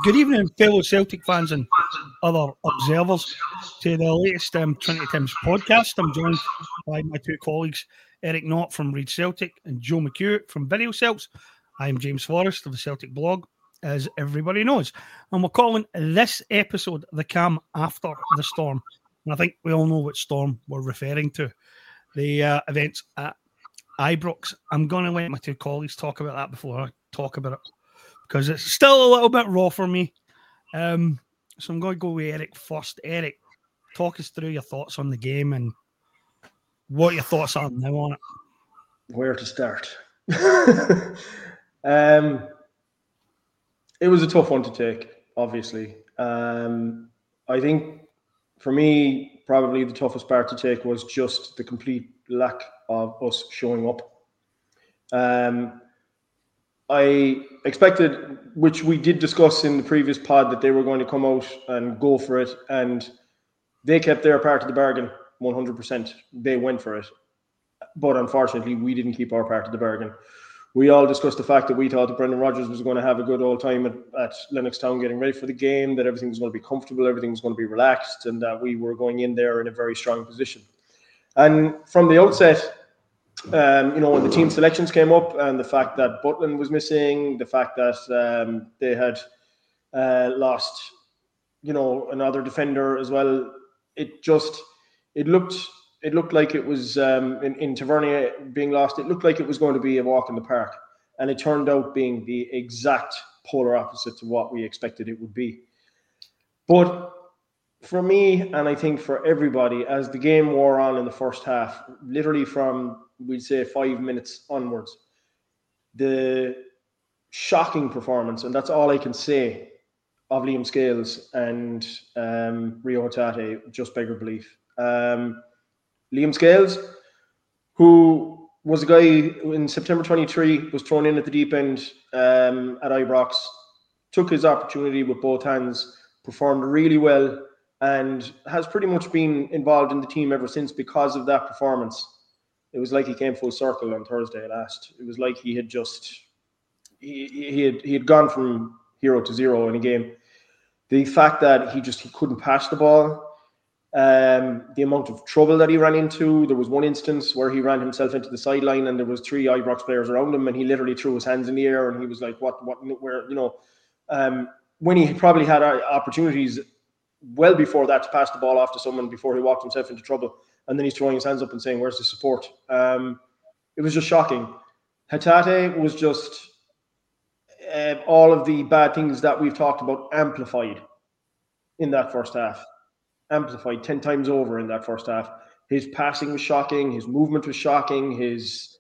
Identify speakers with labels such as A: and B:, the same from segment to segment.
A: Good evening, fellow Celtic fans and other observers, to the latest Trinity Tims podcast. I'm joined by my two colleagues, Eric Knott from Reed Celtic and Joe McHugh from Video Celts. I am James Forrest of the Celtic blog, as everybody knows. And we're calling this episode The Calm After the Storm. And I think we all know which storm we're referring to. The events at Ibrox. I'm going to let my two colleagues talk about that before I talk about it, because it's still a little bit raw for me. So I'm going to go with Eric first. Eric, talk us through your thoughts on the game and what your thoughts are now on it.
B: Where to start? It was a tough one to take, obviously. I think for me, probably the toughest part to take was just the complete lack of us showing up. I expected, which we did discuss in the previous pod, that they were going to come out and go for it, and they kept their part of the bargain 100%. They went for it. But unfortunately, we didn't keep our part of the bargain. We all discussed the fact that we thought that Brendan Rodgers was going to have a good old time at Lennoxtown getting ready for the game, that everything was going to be comfortable, everything was going to be relaxed, and that we were going in there in a very strong position. And from the outset, when the team selections came up and the fact that Butland was missing, the fact that they had lost, another defender as well, it looked like it was in Tavernier being lost. It looked like it was going to be a walk in the park, and it turned out being the exact polar opposite to what we expected it would be. But for me, and I think for everybody, as the game wore on in the first half, literally from, we'd say, 5 minutes onwards, the shocking performance, and that's all I can say, of Liam Scales and Rio Hatate just beggar belief. Liam Scales, who was a guy who in September 23 was thrown in at the deep end at Ibrox, took his opportunity with both hands, performed really well, and has pretty much been involved in the team ever since because of that performance. It was like he came full circle on Thursday last. It was like he had just he had gone from hero to zero in a game. The fact that he couldn't pass the ball, the amount of trouble that he ran into. There was one instance where he ran himself into the sideline and there was 3 Ibrox players around him, and he literally threw his hands in the air and he was like, what, where, when he probably had opportunities well before that to pass the ball off to someone before he walked himself into trouble, and then he's throwing his hands up and saying, where's the support? It was just shocking. Hatate was just all of the bad things that we've talked about amplified in that first half. Amplified 10 times over in that first half. His passing was shocking. His movement was shocking. His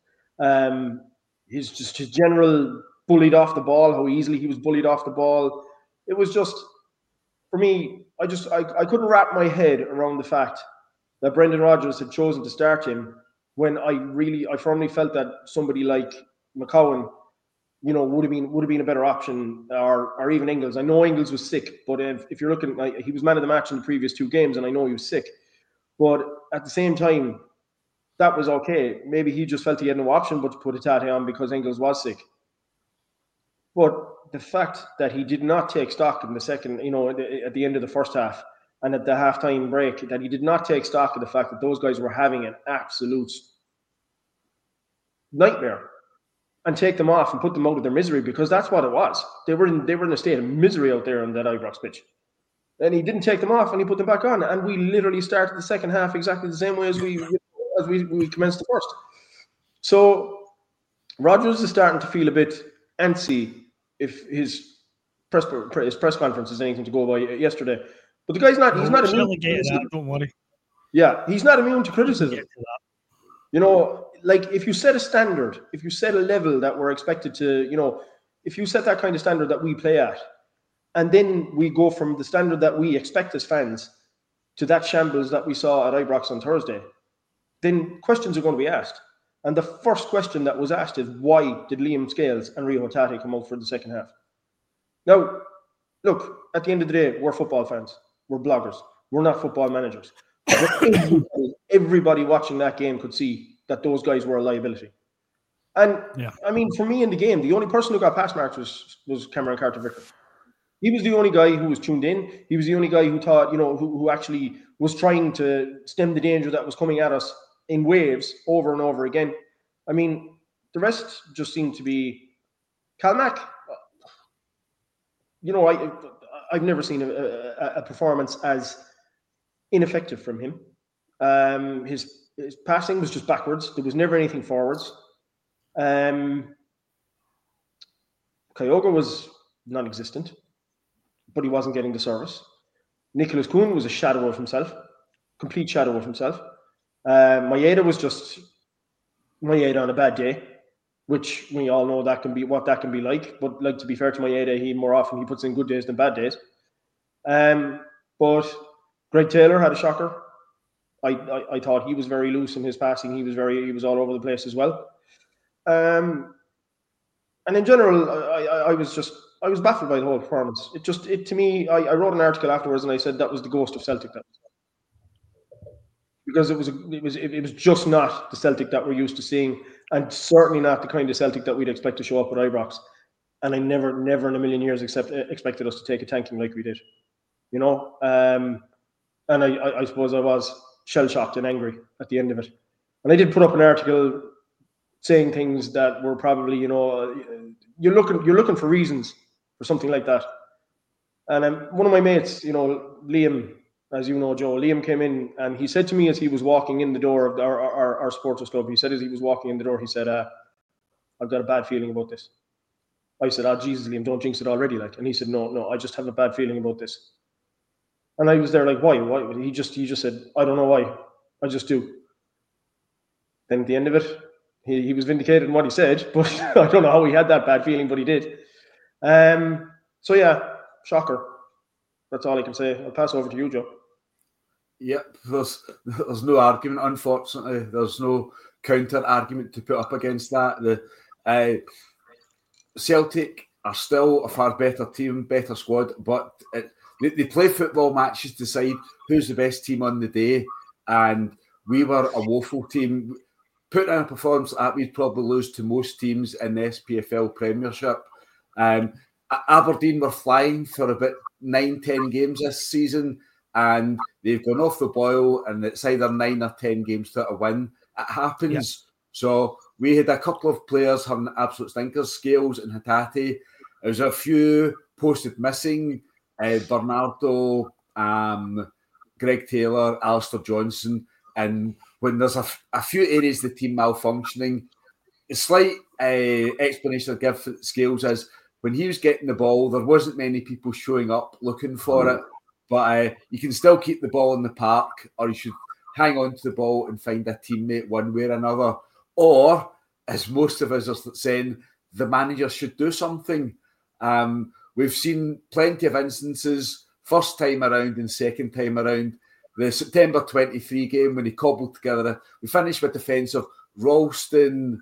B: general bullied off the ball, how easily he was bullied off the ball. It was just, for me, I couldn't wrap my head around the fact that Brendan Rodgers had chosen to start him when I firmly felt that somebody like McCowan, would have been a better option, or even Ingles. I know Ingles was sick, but if you're looking, he was man of the match in the previous 2 games, and I know he was sick. But at the same time, that was okay. Maybe he just felt he had no option but to put Hatate on because Ingles was sick. But the fact that he did not take stock in the second, at the end of the first half and at the halftime break, that he did not take stock of the fact that those guys were having an absolute nightmare, and take them off and put them out of their misery, because that's what it was. They were in a state of misery out there on that Ibrox pitch. And he didn't take them off and he put them back on. And we literally started the second half exactly the same way as we commenced the first. So Rodgers is starting to feel a bit antsy, if his press conference is anything to go by yesterday. But the guy's he's not immune to criticism.
A: Don't worry.
B: Yeah, he's not immune to criticism. Like if you set a standard, if you set a level that we're expected to, if you set that kind of standard that we play at, and then we go from the standard that we expect as fans to that shambles that we saw at Ibrox on Thursday, then questions are going to be asked. And the first question that was asked is, why did Liam Scales and Rio Hatate come out for the second half? Now, look, at the end of the day, we're football fans. We're bloggers. We're not football managers. But everybody watching that game could see that those guys were a liability. And, I mean, for me in the game, the only person who got pass marks was Cameron Carter-Vickers. He was the only guy who was tuned in. He was the only guy who thought, who actually was trying to stem the danger that was coming at us in waves over and over again. I mean, the rest just seemed to be Calmac. I've never seen a performance as ineffective from him. His passing was just backwards. There was never anything forwards. Kyogo was non-existent, but he wasn't getting the service. Nicholas Kuhn was a shadow of himself, complete shadow of himself. Maeda was just Maeda on a bad day, which we all know that can be what that can be like. But like, to be fair to Maeda, he more often he puts in good days than bad days. But Greg Taylor had a shocker. I thought he was very loose in his passing. He was all over the place as well. And in general, I was baffled by the whole performance. To me, I wrote an article afterwards and I said that was the ghost of Celtic. Because it was just not the Celtic that we're used to seeing, and certainly not the kind of Celtic that we'd expect to show up at Ibrox. And I never in a million years expected us to take a tanking like we did, And I suppose I was shell-shocked and angry at the end of it. And I did put up an article saying things that were probably, you're looking for reasons for something like that. And one of my mates, Liam, as you know, Joe, Liam came in and he said to me as he was walking in the door of our supporters club, he said as he was walking in the door, he said, I've got a bad feeling about this. I said, Jesus, Liam, don't jinx it already. And he said, no, I just have a bad feeling about this. And I was there like, why? He just said, I don't know why. I just do. Then at the end of it, he was vindicated in what he said, but I don't know how he had that bad feeling, but he did. So yeah, shocker. That's all I can say. I'll pass over to you, Joe.
C: Yep, there's no argument. Unfortunately, there's no counter argument to put up against that. The Celtic are still a far better team, better squad, but they play football matches to decide who's the best team on the day, and we were a woeful team. Putting in a performance like that, we'd probably lose to most teams in the SPFL Premiership. Aberdeen were flying for about 9-10 games this season, and they've gone off the boil, and it's either 9 or 10 games to a win. It happens. Yeah. So we had a couple of players having absolute stinkers, Scales and Hatate. There's a few posted missing, Bernardo, Greg Taylor, Alistair Johnson. And when there's a few areas of the team malfunctioning, a slight explanation I give for Scales is when he was getting the ball, there wasn't many people showing up looking for it. But you can still keep the ball in the park, or you should hang on to the ball and find a teammate one way or another. Or, as most of us are saying, the manager should do something. We've seen plenty of instances, first time around and second time around. The September 23 game, when he cobbled together, we finished with defence of Ralston,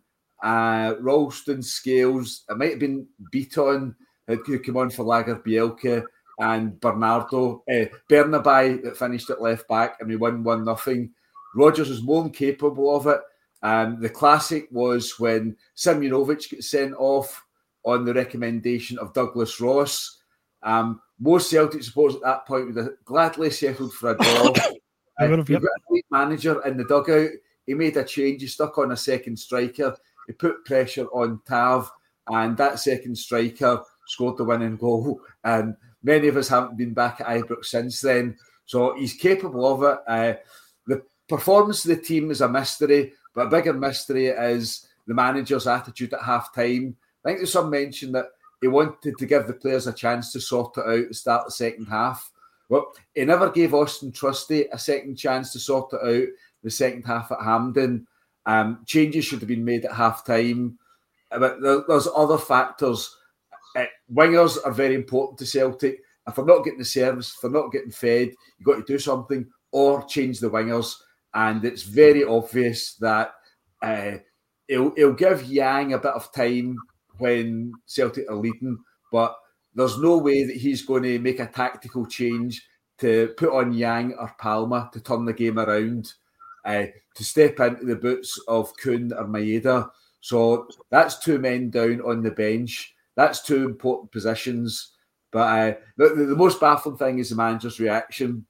C: Scales. It might have been Beaton who came on for Lager Bielke, and Bernardo, Bernabai that finished at left back, and we won 1-0. Rodgers was more than capable of it. The classic was when Simunovic got sent off on the recommendation of Douglas Ross. Most Celtic supporters at that point would have gladly settled for a draw. We've got a great manager in the dugout. He made a change. He stuck on a second striker. He put pressure on Tav, and that second striker scored the winning goal. And many of us haven't been back at Ibrox since then. So he's capable of it. The performance of the team is a mystery, but a bigger mystery is the manager's attitude at half-time. I think there's some mention that he wanted to give the players a chance to sort it out and start the second half. Well, he never gave Austin Trusty a second chance to sort it out the second half at Hampden. Changes should have been made at half-time. But there's other factors. Wingers are very important to Celtic. If they're not getting the service, if they're not getting fed, you've got to do something or change the wingers. And it's very obvious that he'll give Yang a bit of time when Celtic are leading, but there's no way that he's going to make a tactical change to put on Yang or Palma to turn the game around, to step into the boots of Kuhn or Maeda. So that's two men down on the bench. That's two important positions. But the most baffling thing is the manager's reaction.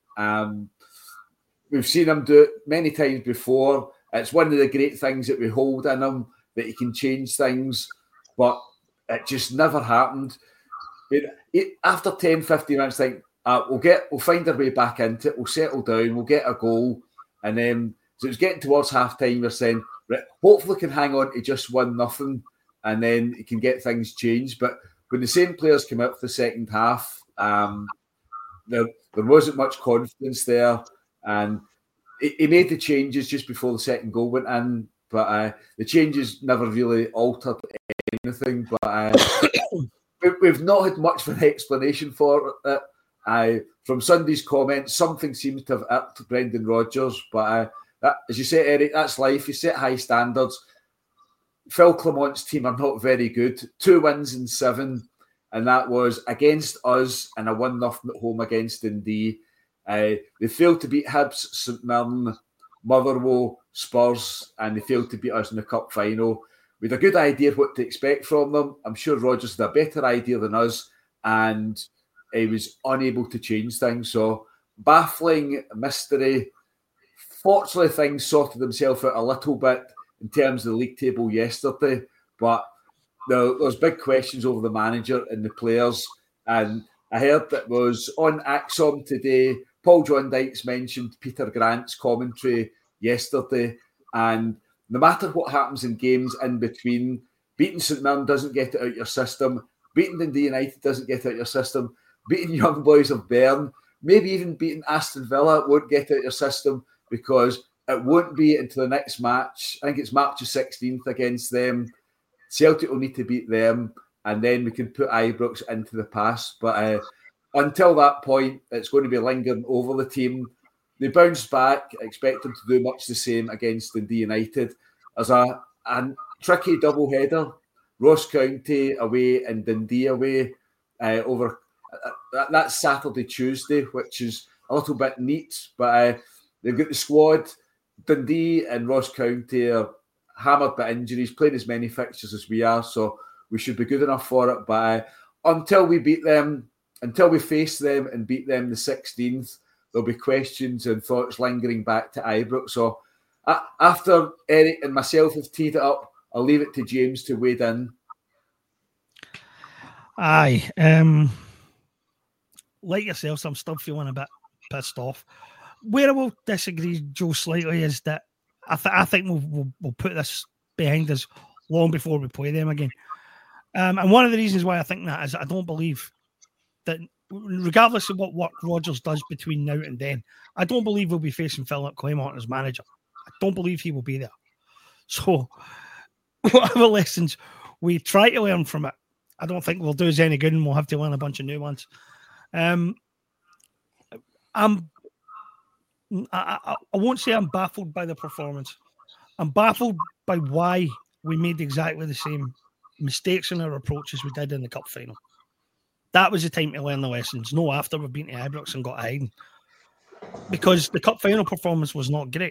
C: We've seen him do it many times before. It's one of the great things that we hold in him, that he can change things, but it just never happened. After 10, 15 minutes, we'll find our way back into it, we'll settle down, we'll get a goal, and then so it's getting towards half time, we're saying, right, hopefully can hang on to just 1-0, and then he can get things changed. But when the same players came out for the second half, there wasn't much confidence there, and he made the changes just before the second goal went in, but the changes never really altered anything. But we've not had much of an explanation for it. From Sunday's comments, something seems to have irked Brendan Rodgers, but as you say, Eric, that's life. You set high standards. Phil Clement's team are not very good. 2 wins in 7, and that was against us and a 1-0 at home against Dundee. They failed to beat Hibs, St Mirren, Motherwell, Spurs, and they failed to beat us in the cup final. We had a good idea what to expect from them. I'm sure Rodgers had a better idea than us, and he was unable to change things. So, baffling mystery. Fortunately, things sorted themselves out a little bit in terms of the league table yesterday, but there's big questions over the manager and the players. And I heard that was on Axom today. Paul John Dykes mentioned Peter Grant's commentary yesterday, and no matter what happens in games in between, beating St Mirren doesn't get it out your system, beating Dundee United doesn't get it out your system, beating Young Boys of Bern, maybe even beating Aston Villa won't get it out your system, because it won't be until the next match. I think it's March the 16th against them. Celtic will need to beat them, and then we can put Ibrox into the past. But until that point, it's going to be lingering over the team. They bounced back. I expect them to do much the same against Dundee United. As a tricky double-header, Ross County away and Dundee away over. That's Saturday, Tuesday, which is a little bit neat, but they've got the squad. Dundee and Ross County are hammered by injuries, playing as many fixtures as we are, so we should be good enough for it. But until we beat them, until we face them and beat them the 16th, there'll be questions and thoughts lingering back to Ibrox. So after Eric and myself have teed it up, I'll leave it to James to wade in.
A: Aye. Like yourselves, I'm still feeling a bit pissed off. Where I will disagree, Joe, slightly is that I think we'll put this behind us long before we play them again. And one of the reasons why I think that is I don't believe that, regardless of what Rodgers does between now and then, I don't believe we'll be facing Philip Clement as manager. I don't believe he will be there. So whatever lessons we try to learn from it, I don't think will do us any good, and we'll have to learn a bunch of new ones. I won't say I'm baffled by the performance. I'm baffled by why we made exactly the same mistakes in our approach as we did in the cup final. That was the time to learn the lessons. No, after we've been to Ibrox and got hiding. Because the cup final performance was not great.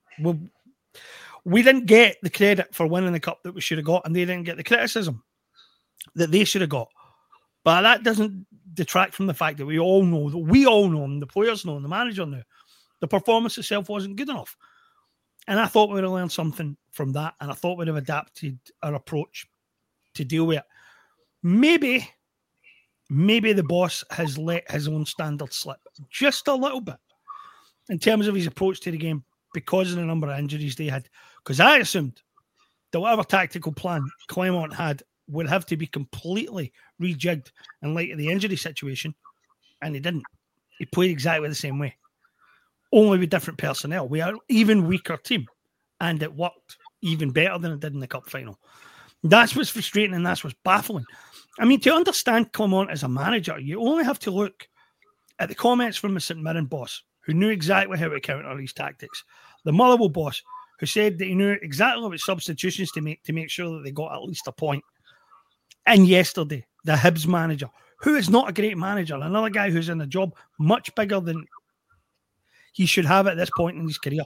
A: We didn't get the credit for winning the cup that we should have got, and they didn't get the criticism that they should have got. But that doesn't detract from the fact that we all know, and the players know, and the manager knew, the performance itself wasn't good enough. And I thought we would have learned something from that, and I thought we'd have adapted our approach to deal with it. Maybe the boss has let his own standards slip just a little bit in terms of his approach to the game because of the number of injuries they had. Because I assumed that whatever tactical plan Clement had would have to be completely rejigged in light of the injury situation, and he didn't. He played exactly the same way, only with different personnel. We are an even weaker team, and it worked even better than it did in the cup final. That's what's frustrating, and that's what's baffling. I mean, to understand Clement as a manager, you only have to look at the comments from the St Mirren boss, who knew exactly how to counter these tactics. The Motherwell boss, who said that he knew exactly what substitutions to make sure that they got at least a point. And yesterday, the Hibs manager, who is not a great manager, another guy who's in a job much bigger than he should have at this point in his career.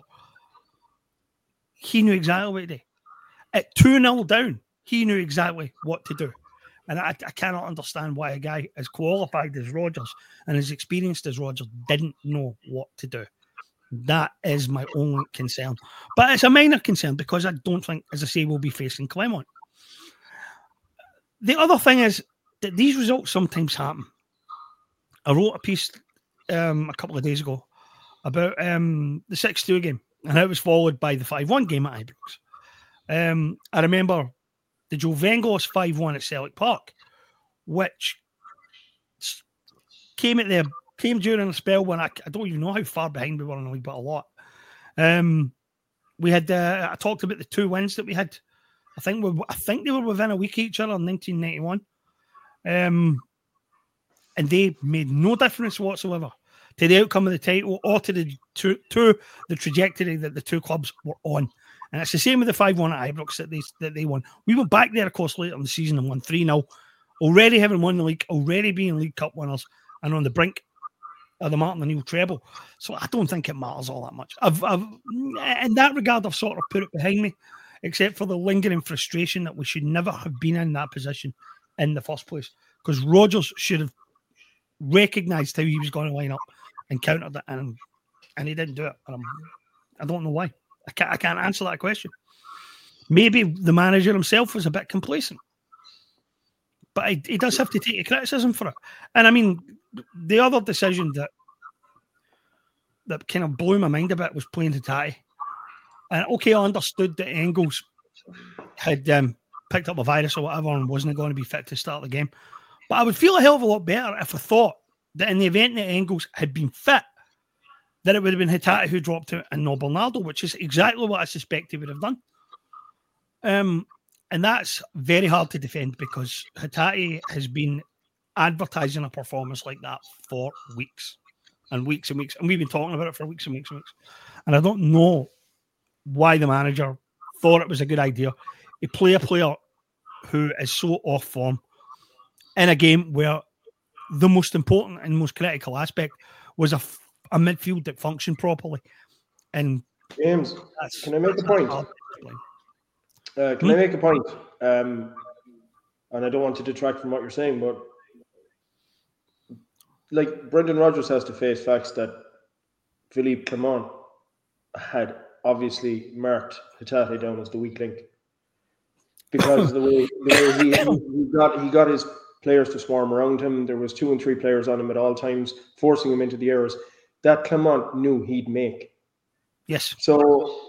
A: He knew exactly what to do. At 2-0 down, he knew exactly what to do. And I cannot understand why a guy as qualified as Rodgers and as experienced as Rodgers didn't know what to do. That is my only concern. But it's a minor concern because I don't think, as I say, we'll be facing Clermont. The other thing is that these results sometimes happen. I wrote a piece a couple of days ago about the 6-2 game, and it was followed by the 5-1 game at Ibrox. I remember the Joe Vengos 5-1 at Celtic Park, which came during a spell when I don't even know how far behind we were in the league, but a lot. We had I talked about the 2 wins that we had. I think they were within a week of each other in 1991, and they made no difference whatsoever to the outcome of the title or to the trajectory that the two clubs were on. And it's the same with the 5-1 at Ibrox that they won. We went back there, of course, later in the season and won 3-0, already having won the league, already being League Cup winners, and on the brink of the Martin O'Neill treble. So I don't think it matters all that much. In that regard, I've sort of put it behind me, except for the lingering frustration that we should never have been in that position in the first place, because Rodgers should have recognised how he was going to line up and countered it, and he didn't do it. I don't know why. I can't answer that question. Maybe the manager himself was a bit complacent, but he does have to take a criticism for it. And I mean, the other decision that kind of blew my mind a bit was playing Hatate. And okay, I understood that Engels had picked up a virus or whatever and wasn't going to be fit to start the game. But I would feel a hell of a lot better if I thought that in the event that Engels had been fit, that it would have been Hatate who dropped out and not Bernardo, which is exactly what I suspect he would have done. And that's very hard to defend because Hatate has been advertising a performance like that for weeks and weeks and weeks. And we've been talking about it for weeks and weeks and weeks. And I don't know why the manager thought it was a good idea to play a player who is so off form in a game where the most important and most critical aspect was a midfield that functioned properly. And
B: James, can I make a point? I make a point? And I don't want to detract from what you're saying, but like Brendan Rodgers has to face facts that Philippe Clement had obviously marked Hatate down as the weak link because the way he got his players to swarm around him. There was 2 and 3 players on him at all times, forcing him into the errors that Clement knew he'd make.
A: Yes.
B: So,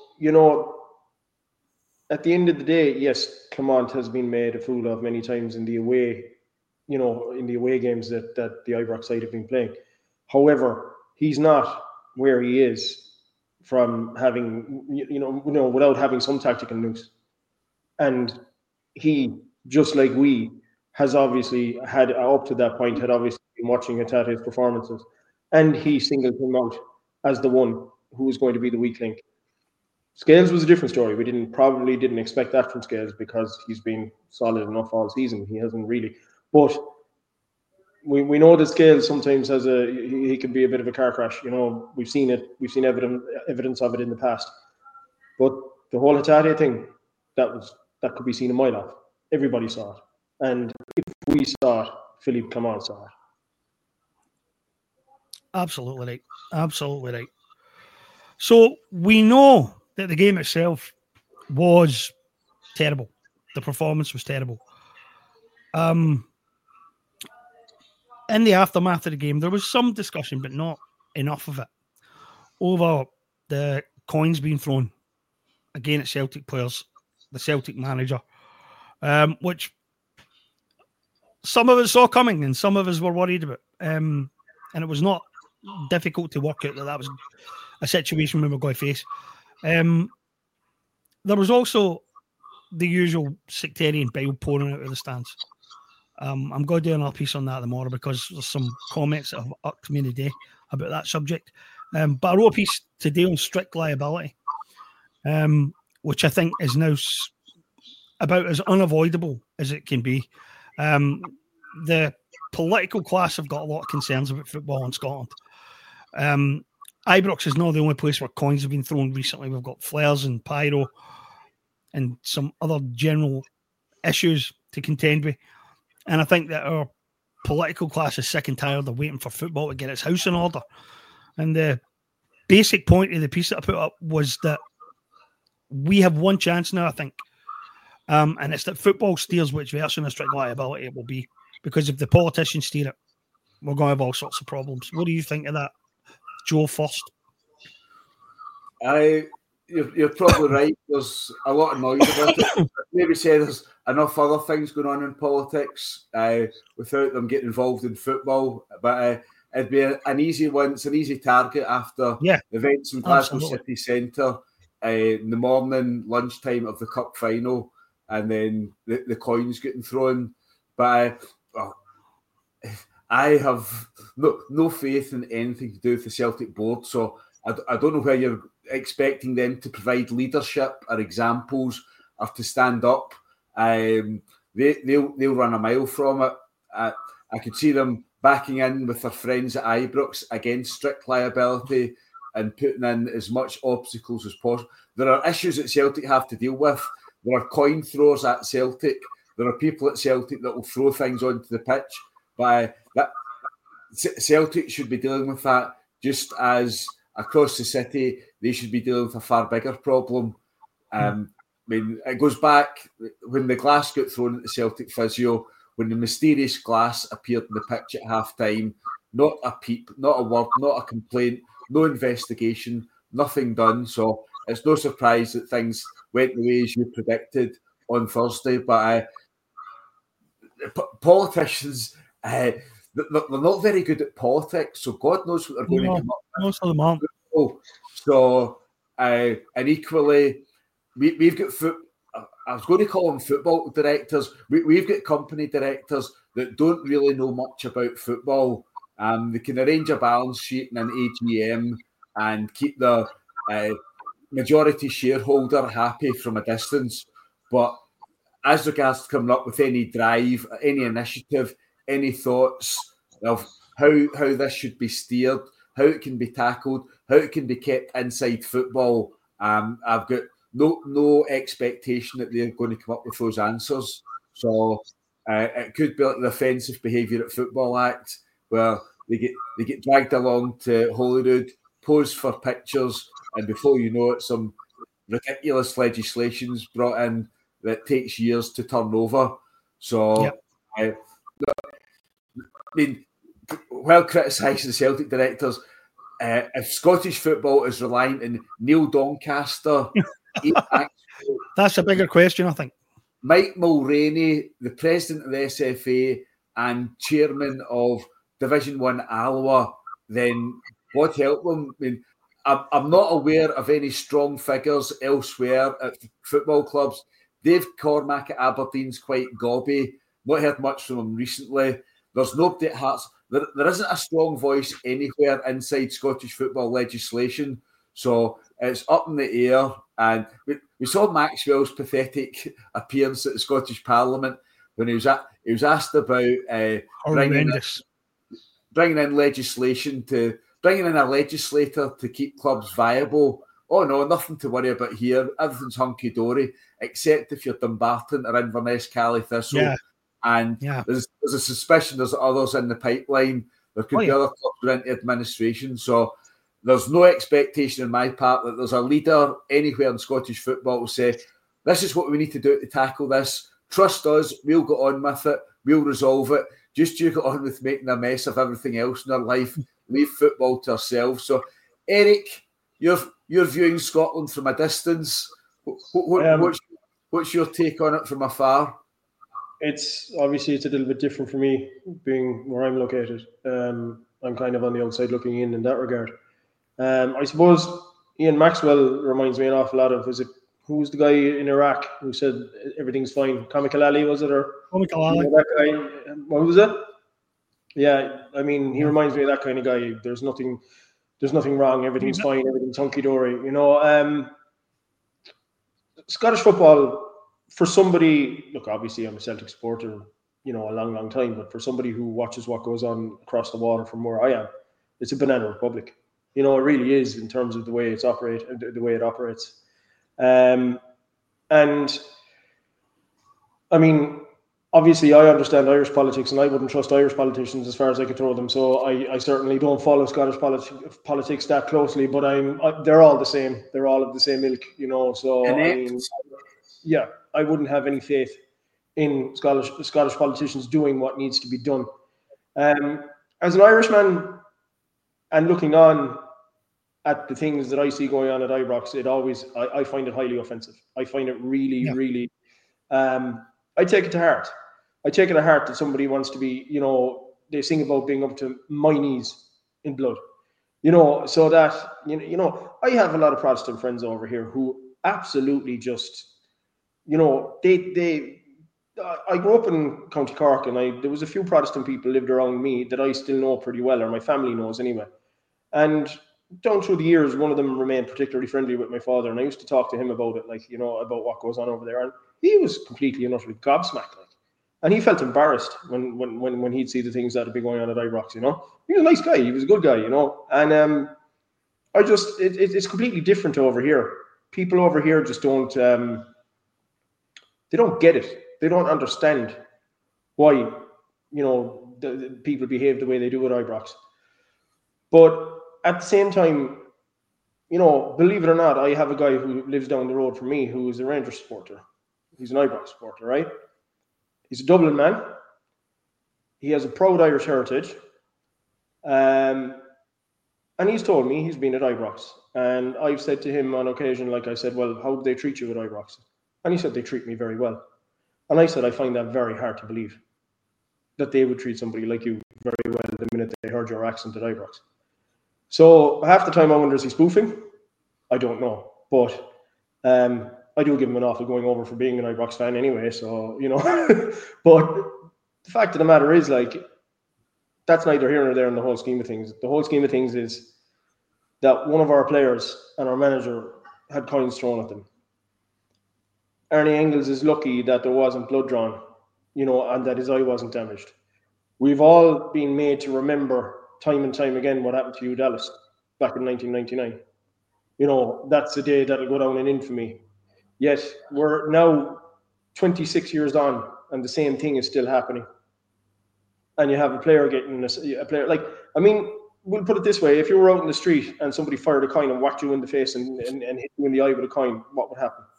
B: at the end of the day, yes, Clement has been made a fool of many times in the away, in the away games that the Ibrox side have been playing. However, he's not where he is from having, without having some tactical nous. And he, just like we, has obviously had, up to that point, had obviously been watching Hatate's performances. And he singled him out as the one who was going to be the weak link. Scales was a different story. We probably didn't expect that from Scales because he's been solid enough all season. He hasn't really. But we know that Scales sometimes he can be a bit of a car crash. We've seen it. We've seen evidence of it in the past. But the whole Hatate thing, that could be seen a mile off. Everybody saw it. And if we saw it, Philippe Clement saw it.
A: Absolutely right. Absolutely right. So we know that the game itself was terrible. The performance was terrible. In the aftermath of the game, there was some discussion, but not enough of it, over the coins being thrown again at Celtic players, the Celtic manager, which some of us saw coming and some of us were worried about. And it was not difficult to work out that was a situation we were going to face. There was also the usual sectarian bile pouring out of the stands. I'm going to do another piece on that tomorrow because there's some comments that have irked me today about that subject. But I wrote a piece today on strict liability, which I think is now about as unavoidable as it can be. The political class have got a lot of concerns about football in Scotland. Ibrox is not the only place where coins have been thrown recently. We've got flares and pyro and some other general issues to contend with. And I think that our political class is sick and tired of waiting for football to get its house in order. And the basic point of the piece that I put up was that we have one chance now, I think. And it's that football steers which version of strict liability it will be. Because if the politicians steer it, we're going to have all sorts of problems. What do you think of that? Joe first.
C: You're probably right. There's a lot of noise about it. Maybe say there's enough other things going on in politics without them getting involved in football. But it'd be an easy one. It's an easy target after events in Glasgow City Centre in the morning, lunchtime of the Cup final, and then the coins getting thrown. But I have no faith in anything to do with the Celtic board, so I don't know where you're expecting them to provide leadership or examples or to stand up. They'll run a mile from it. I could see them backing in with their friends at Ibrox against strict liability and putting in as much obstacles as possible. There are issues that Celtic have to deal with. There are coin throwers at Celtic. There are people at Celtic that will throw things onto the pitch. But Celtic should be dealing with that just as across the city, they should be dealing with a far bigger problem. I mean, it goes back when the glass got thrown at the Celtic physio, when the mysterious glass appeared in the pitch at half-time, not a peep, not a word, not a complaint, no investigation, nothing done. So it's no surprise that things went the way as you predicted on Thursday. But politicians... they're not very good at politics, so God knows what they're going to come up with.
A: Most of them aren't.
C: So, and equally, we've got I was going to call them football directors. We've got company directors that don't really know much about football. They can arrange a balance sheet and an AGM and keep the majority shareholder happy from a distance. But as regards to coming up with any drive, any initiative, any thoughts of how this should be steered, how it can be tackled, how it can be kept inside football? I've got no expectation that they're going to come up with those answers. So it could be like the Offensive Behaviour at Football Act, where they get dragged along to Holyrood, pose for pictures, and before you know it, some ridiculous legislation's brought in that takes years to turn over. So. I mean, while criticising the Celtic directors, if Scottish football is reliant on Neil Doncaster,
A: that's a bigger question, I think.
C: Mike Mulroney, the president of the SFA and chairman of Division 1 Alloa, then what help them? I mean, I'm not aware of any strong figures elsewhere at football clubs. Dave Cormack at Aberdeen's quite gobby. Not heard much from him recently. There's nobody at Hearts. There isn't a strong voice anywhere inside Scottish football legislation. So it's up in the air. And we saw Maxwell's pathetic appearance at the Scottish Parliament when he was asked about bringing in legislation bringing in a legislator to keep clubs viable. Oh no, nothing to worry about here. Everything's hunky dory, except if you're Dumbarton or Inverness, Cali Thistle. Yeah. And there's a suspicion there's others in the pipeline. There could be other clubs going into administration. So there's no expectation on my part that there's a leader anywhere in Scottish football will say, this is what we need to do to tackle this. Trust us, we'll go on with it, we'll resolve it. Just you go on with making a mess of everything else in our life. Leave football to ourselves. So, Eric, you're viewing Scotland from a distance. What's your take on it from afar?
B: It's a little bit different for me, being where I'm located. I'm kind of on the outside looking in that regard. I suppose Ian Maxwell reminds me an awful lot of, who's the guy in Iraq who said everything's fine? Comical Ali, was it? Or
A: Comical Ali.
B: That guy, what was it? Yeah, I mean, he reminds me of that kind of guy. There's nothing wrong. Everything's fine. Everything's hunky-dory. Scottish football, for somebody, look, obviously I'm a Celtic supporter, a long, long time, but for somebody who watches what goes on across the water from where I am, it's a banana republic. It really is in terms of the way it operates. And I mean, obviously I understand Irish politics, and I wouldn't trust Irish politicians as far as I could throw them. So I certainly don't follow Scottish politics that closely. But they're all the same. They're all of the same ilk, So yeah, I wouldn't have any faith in Scottish politicians doing what needs to be done. As an Irishman, and looking on at the things that I see going on at Ibrox, I find it highly offensive. I find it really, really. I take it to heart. I take it to heart that somebody wants to be, they sing about being up to my knees in blood, so that, I have a lot of Protestant friends over here who absolutely just, I grew up in County Cork, and there was a few Protestant people lived around me that I still know pretty well, or my family knows anyway. And down through the years, one of them remained particularly friendly with my father, and I used to talk to him about it, about what goes on over there. And he was completely and utterly gobsmacked, and he felt embarrassed when he'd see the things that would be going on at Ibrox. He was a nice guy, he was a good guy, and it's completely different over here. People over here just don't they don't get it. They don't understand why the people behave the way they do at Ibrox. But at the same time, believe it or not, I have a guy who lives down the road from me who is a Rangers supporter. He's an Ibrox supporter, right? He's a Dublin man. He has a proud Irish heritage. And he's told me he's been at Ibrox. And I've said to him on occasion, like I said, well, how do they treat you at Ibrox? And he said, they treat me very well. And I said, I find that very hard to believe, that they would treat somebody like you very well the minute they heard your accent at Ibrox. So half the time I wonder, is he spoofing? I don't know. But I do give him an awful going over for being an Ibrox fan anyway. So, but the fact of the matter is, that's neither here nor there in the whole scheme of things. The whole scheme of things is that one of our players and our manager had coins thrown at them. Ernie Engels is lucky that there wasn't blood drawn, and that his eye wasn't damaged. We've all been made to remember time and time again what happened to Hugh Dallas back in 1999. That's the day that'll go down in infamy. Yet we're now 26 years on, and the same thing is still happening. And you have a player getting a player we'll put it this way: if you were out in the street and somebody fired a coin and whacked you in the face and hit you in the eye with a coin, what would happen?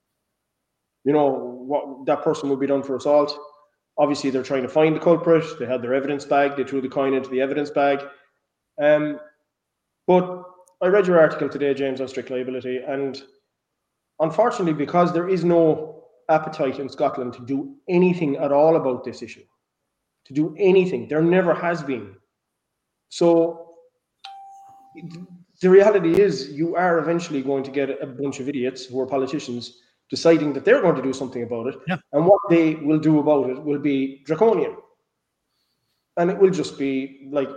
B: What that person would be done for assault. Obviously, they're trying to find the culprit. They had their evidence bag. They threw the coin into the evidence bag. But I read your article today, James, on strict liability, and unfortunately, because there is no appetite in Scotland to do anything at all about this issue, to do anything, there never has been. So the reality is, you are eventually going to get a bunch of idiots who are politicians deciding that they're going to do something about it. Yeah. And what they will do about it will be draconian. And it will just be like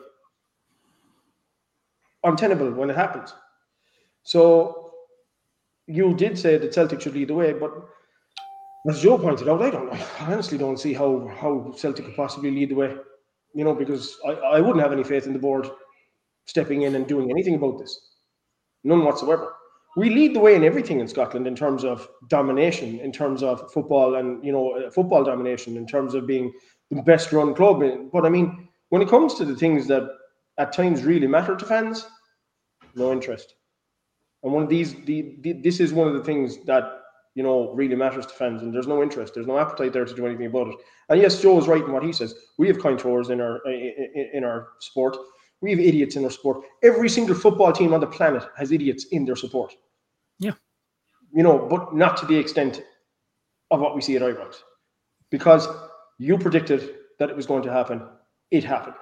B: untenable when it happens. So you did say that Celtic should lead the way, but as Joe pointed out, I honestly don't see how Celtic could possibly lead the way, because I wouldn't have any faith in the board stepping in and doing anything about this. None whatsoever. We lead the way in everything in Scotland in terms of domination, in terms of football and, football domination, in terms of being the best run club. But when it comes to the things that at times really matter to fans, no interest. And one of this is one of the things that, really matters to fans, and there's no interest. There's no appetite there to do anything about it. And yes, Joe is right in what he says. We have coin throwers in our sport. We have idiots in our sport. Every single football team on the planet has idiots in their support.
A: Yeah.
B: But not to the extent of what we see at Ibrox. Because you predicted that it was going to happen. It happened.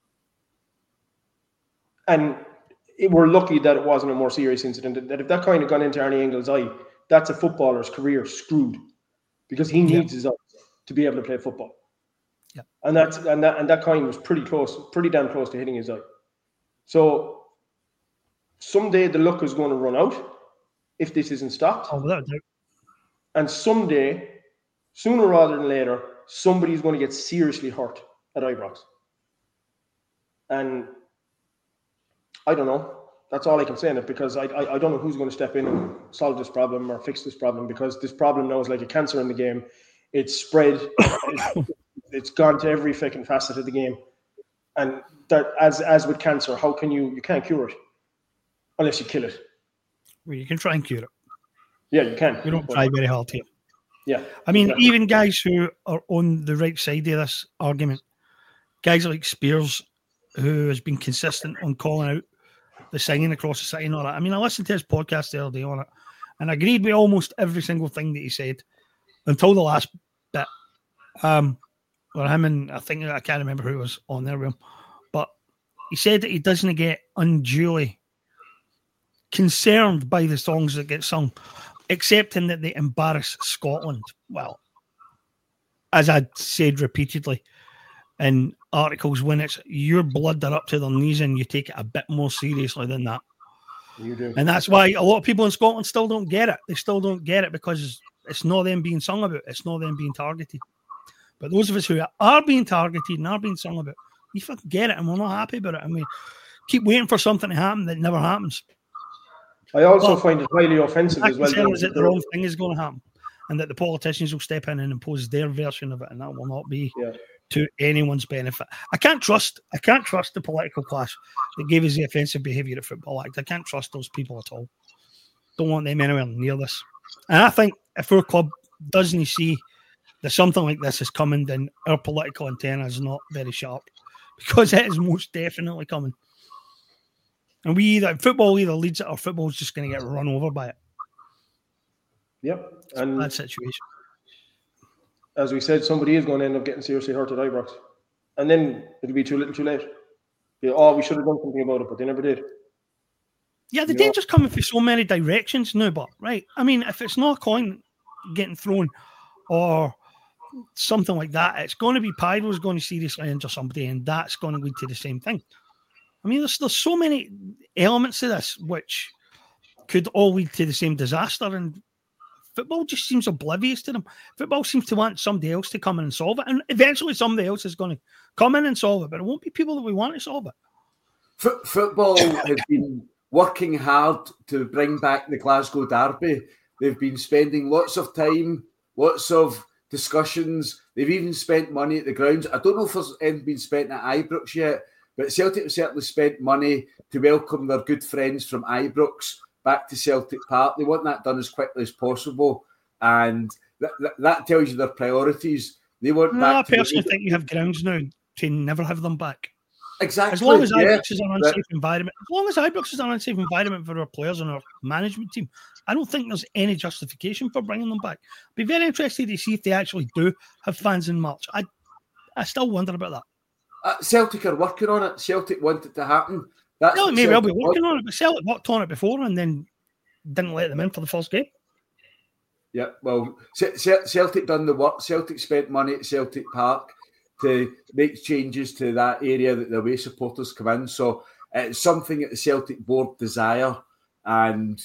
B: And we're lucky that it wasn't a more serious incident. That if that coin had gone into Ernie Engels' eye, that's a footballer's career screwed. Because he needs his eye to be able to play football. Yeah. And that coin was pretty damn close to hitting his eye. So someday the luck is going to run out if this isn't stopped.
A: Oh, without doubt.
B: And someday, sooner rather than later, somebody's going to get seriously hurt at Ibrox. And I don't know. That's all I can say in it, because I don't know who's going to step in and solve this problem or fix this problem, because this problem now is like a cancer in the game. It's spread. It's gone to every fucking facet of the game. And that, as with cancer, how can you can't cure it unless you kill it.
A: Well, you can try and cure it.
B: Yeah, you can.
A: We don't try very hard here.
B: Yeah.
A: I mean, even guys who are on the right side of this argument, guys like Spears, who has been consistent on calling out the singing across the city and all that. I mean, I listened to his podcast the other day on it and agreed with almost every single thing that he said until the last bit. Where him and I can't remember who was on there with him, but he said that he doesn't get unduly concerned by the songs that get sung, accepting that they embarrass Scotland. Well, as I said repeatedly in articles, when it's your blood they're up to their knees and you take it a bit more seriously than that.
B: You do.
A: And that's why a lot of people in Scotland still don't get it. They still don't get it because it's not them being sung about. It's not them being targeted. But those of us who are being targeted and are being sung about, we fucking get it and we're not happy about it. And we keep waiting for something to happen that never happens.
B: I also find it highly offensive as well.
A: Is that the wrong thing is going to happen and that the politicians will step in and impose their version of it, and that will not be to anyone's benefit. I can't trust the political class that gave us the Offensive Behaviour at Football Act. I can't trust those people at all. Don't want them anywhere near this. And I think if our club doesn't see that something like this is coming, then our political antenna is not very sharp, because it is most definitely coming. And football either leads it or football's just going to get run over by it.
B: Yep.
A: It's a bad situation.
B: As we said, somebody is going to end up getting seriously hurt at Ibrox. And then it'll be too little too late. We should have done something about it, but they never did.
A: Yeah, the danger's coming from so many directions now, but right. I mean, if it's not a coin getting thrown or something like that, it's going to be Pyro's going to seriously injure somebody, and that's going to lead to the same thing. I mean, there's so many elements to this which could all lead to the same disaster, and football just seems oblivious to them. Football seems to want somebody else to come in and solve it, and eventually somebody else is going to come in and solve it, but it won't be people that we want to solve it.
C: Football has been working hard to bring back the Glasgow Derby. They've been spending lots of time, lots of discussions. They've even spent money at the grounds. I don't know if there's anything been spent at Ibrox yet, but Celtic have certainly spent money to welcome their good friends from Ibrox back to Celtic Park. They want that done as quickly as possible, and that tells you their priorities. They want.
A: I personally think you have grounds now to never have them back.
C: Exactly.
A: As long as Ibrox is an unsafe environment, as long as Ibrox is an unsafe environment for our players and our management team, I don't think there's any justification for bringing them back. I'd be very interested to see if they actually do have fans in March. I still wonder about that.
C: Celtic are working on it. Celtic want it to happen.
A: Maybe I'll be working on it, but Celtic worked on it before and then didn't let them in for the first game.
C: Yeah, well, Celtic done the work. Celtic spent money at Celtic Park to make changes to that area that the away supporters come in. So it's something that the Celtic board desire, and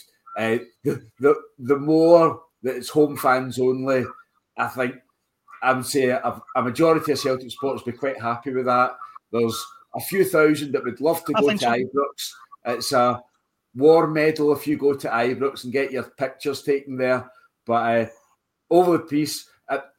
C: the more that it's home fans only, I think I would say a majority of Celtic supporters would be quite happy with that. There's a few thousand that would love to go to Ibrox. It's a war medal if you go to Ibrox and get your pictures taken there. But over the piece,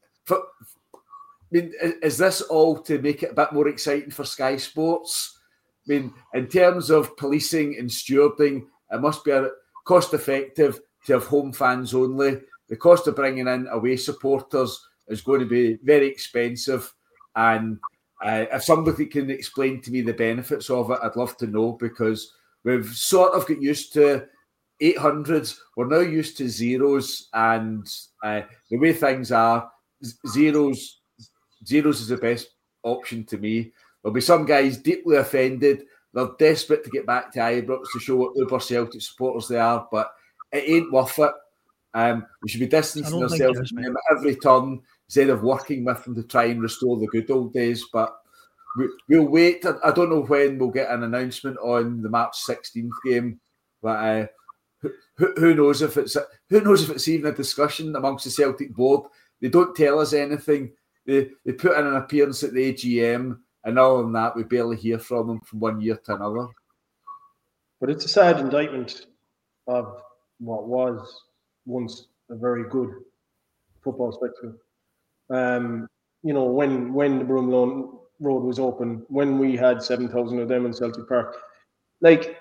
C: is this all to make it a bit more exciting for Sky Sports? I mean, in terms of policing and stewarding, it must be cost effective to have home fans only. The cost of bringing in away supporters is going to be very expensive. And if somebody can explain to me the benefits of it, I'd love to know, because we've sort of got used to 800s. We're now used to zeros. And the way things are, zeros is the best option to me. There'll be some guys deeply offended. They're desperate to get back to Ibrox to show what uber Celtic supporters they are, but it ain't worth it. We should be distancing ourselves from them at every turn instead of working with them to try and restore the good old days. But we'll wait. I don't know when we'll get an announcement on the March 16th game, but who knows if it's even a discussion amongst the Celtic board. They don't tell us anything. They put in an appearance at the AGM, and other than that, we barely hear from them from 1 year to another.
B: But it's a sad indictment of what was once a very good football spectacle. You know, when the Broomloan Road was open, when we had 7,000 of them in Celtic Park, like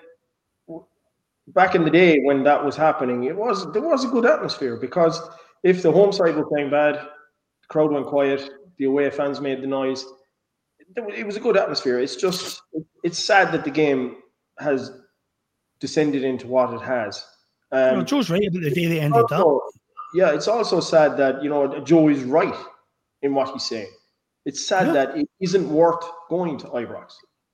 B: back in the day when that was happening, there was a good atmosphere, because if the home side were playing bad, the crowd went quiet, the away fans made the noise. It was a good atmosphere. It's just it's sad that the game has descended into what it has.
A: Joe's right about the day they ended up.
B: Yeah, it's also sad that, you know, Joe is right in what he's saying. It's sad that it isn't worth going to Ibrox.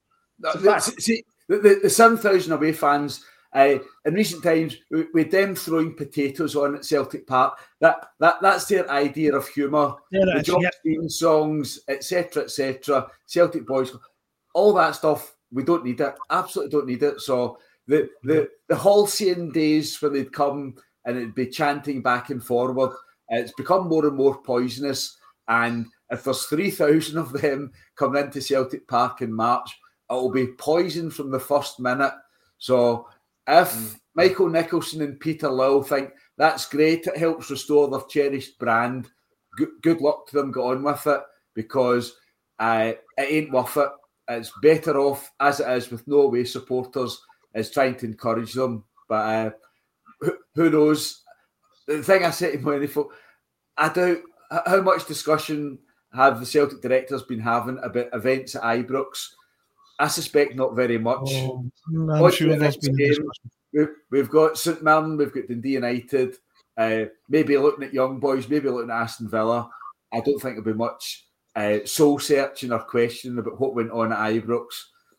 C: See, the 7,000 away fans, in recent times, with them throwing potatoes on at Celtic Park, that's their idea of humour. The Jock Stein songs, etc., Celtic Boys, all that stuff, we don't need it. Absolutely don't need it. So the halcyon days when they'd come and it'd be chanting back and forward, it's become more and more poisonous. And if there's 3,000 of them coming into Celtic Park in March, it'll be poison from the first minute. So if Michael Nicholson and Peter Lill think that's great, it helps restore their cherished brand, good luck to them, get on with it, because it ain't worth it. It's better off as it is with no away supporters, is trying to encourage them. But who knows? The thing I say to many folk, I doubt how much discussion have the Celtic directors been having about events at Ibrox. I suspect not very much.
A: I'm sure there's been
C: we've got St Mirren, we've got Dundee United, maybe looking at Young Boys, maybe looking at Aston Villa. I don't think there'll be much soul searching or questioning about what went on at Ibrox.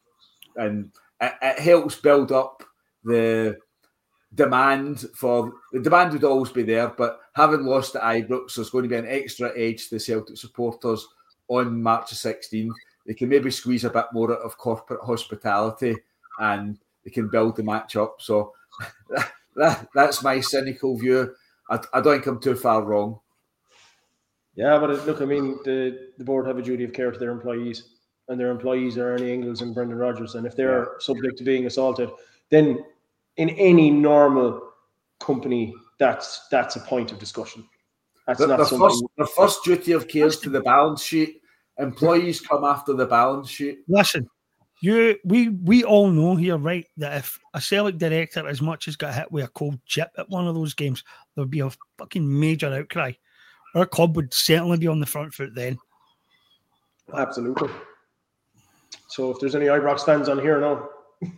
C: And it helps build up the demand. The demand would always be there, but having lost at Ibrox, there's going to be an extra edge to the Celtic supporters on March the 16th. They can maybe squeeze a bit more out of corporate hospitality, and they can build the match up. So that's my cynical view. I don't think I'm too far wrong.
B: Yeah, but look, I mean, the board have a duty of care to their employees, and their employees are Ernie Ingles and Brendan Rodgers. And if they're subject to being assaulted, then in any normal company, that's a point of discussion. That's not something.
C: The first duty of care is to the balance sheet. Employees come after the balance sheet.
A: Listen, we all know here, right, that if a Celtic director as much as got hit with a cold chip at one of those games, there would be a fucking major outcry. Our club would certainly be on the front foot then.
B: Absolutely. So if there's any Ibrox fans on here now,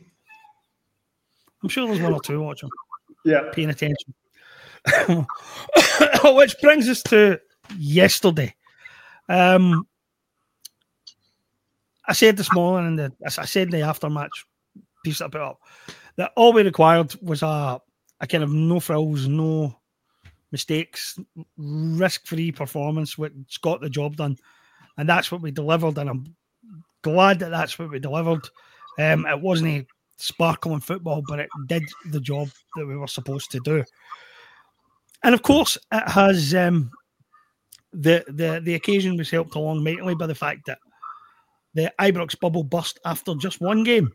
A: I'm sure there's one or two watching.
B: Yeah.
A: Paying attention. Which brings us to yesterday. I said this morning, I said in the aftermatch piece that I put up, that all we required was a kind of no frills, no mistakes, risk-free performance which got the job done. And that's what we delivered, and I'm glad that that's what we delivered. It wasn't a sparkling football, but it did the job that we were supposed to do. And of course, it has the occasion was helped along mightily by the fact that the Ibrox bubble burst after just one game.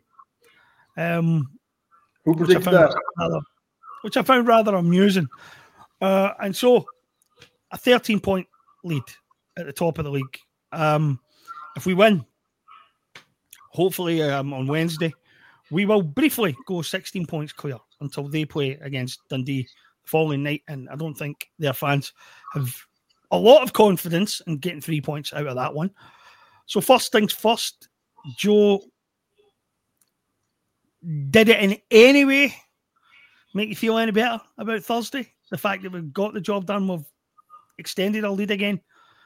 B: Who predicted that?
A: Which I found rather amusing. And so, a 13-point lead at the top of the league. If we win, hopefully on Wednesday, we will briefly go 16 points clear until they play against Dundee the following night. And I don't think their fans have a lot of confidence in getting 3 points out of that one. So first things first, Joe, did it in any way make you feel any better about Thursday? The fact that we've got the job done, we've extended our lead again?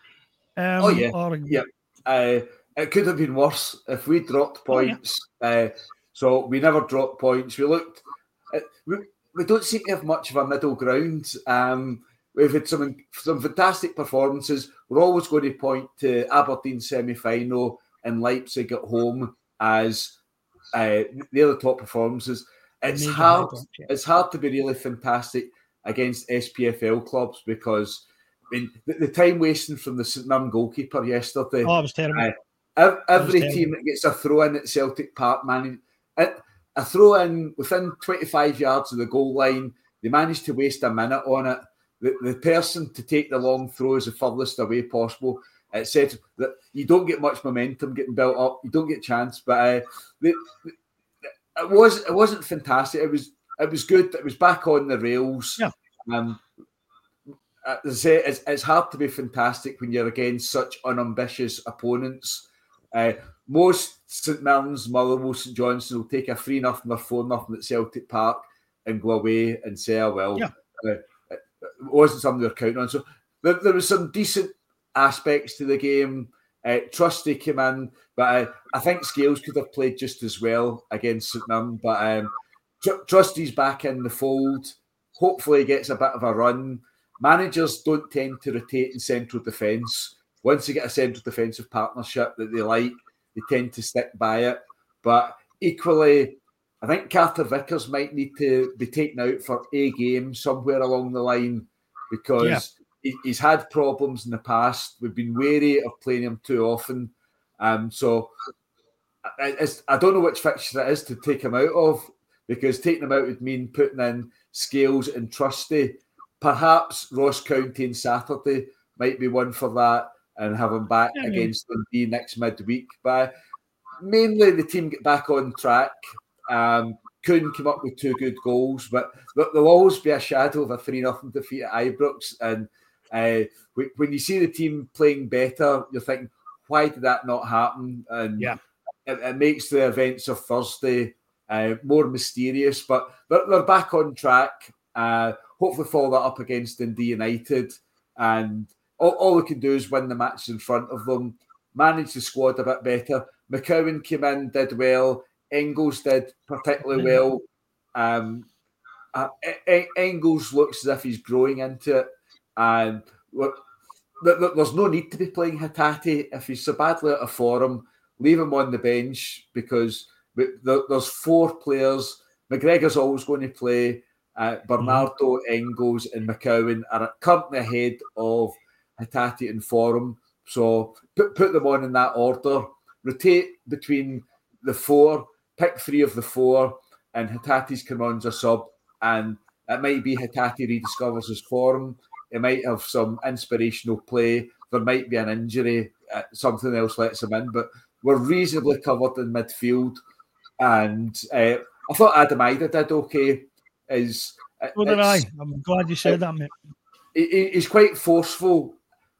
C: It could have been worse if we dropped points. So we never dropped points. We looked, we don't seem to have much of a middle ground. We've had some fantastic performances. We're always going to point to Aberdeen semi-final and Leipzig at home as they're the top performances. It's hard to be really fantastic against SPFL clubs because the time wasting from the St Mirren goalkeeper yesterday.
A: Oh, it was terrible.
C: Every team that gets a throw in at Celtic Park, a throw in within 25 yards of the goal line, they managed to waste a minute on it. the person to take the long throw is the furthest away possible. It said that you don't get much momentum getting built up. You don't get a chance, but it wasn't fantastic. It was good. It was back on the rails.
A: Yeah.
C: As I say, it's hard to be fantastic when you're against such unambitious opponents. Most St Mirren's, Motherwell, St Johnstone will take a 3-0 or 4-0 at Celtic Park and go away and say, oh, well, it wasn't something they were counting on. So there was some decent aspects to the game. Trusty came in, but I think Scales could have played just as well against St Mirren. But Trusty's back in the fold. Hopefully he gets a bit of a run. Managers don't tend to rotate in central defence. Once they get a central defensive partnership that they like, they tend to stick by it. But equally, I think Carter Vickers might need to be taken out for a game somewhere along the line, because he's had problems in the past. We've been wary of playing him too often. So I don't know which fixture it is to take him out of, because taking him out would mean putting in Scales and Trusty. Perhaps Ross County on Saturday might be one for that, and have him back against Dundee next midweek. But mainly the team get back on track. Couldn't come up with 2 good goals, but there'll always be a shadow of a 3-0 defeat at Ibrox. And when you see the team playing better, you're thinking, why did that not happen? And it makes the events of Thursday more mysterious. But they're back on track. Hopefully follow that up against Dundee United. And all they can do is win the matches in front of them, manage the squad a bit better. McCowan came in, did well. Engels did particularly well. Engels looks as if he's growing into it. And there's no need to be playing Hatate. If he's so badly out of form, leave him on the bench, because there's 4 players. McGregor's always going to play. Bernardo, Engels and McCowan are currently ahead of Hatate in form. So put them on in that order. Rotate between the 4, pick 3 of the 4, and Hatate's come on as a sub. And it might be Hatate rediscovers his form. It might have some inspirational play. There might be an injury. Something else lets him in. But we're reasonably covered in midfield. And I thought Adam Ida did okay.
A: So did I. I'm glad you said that, mate.
C: He's quite forceful.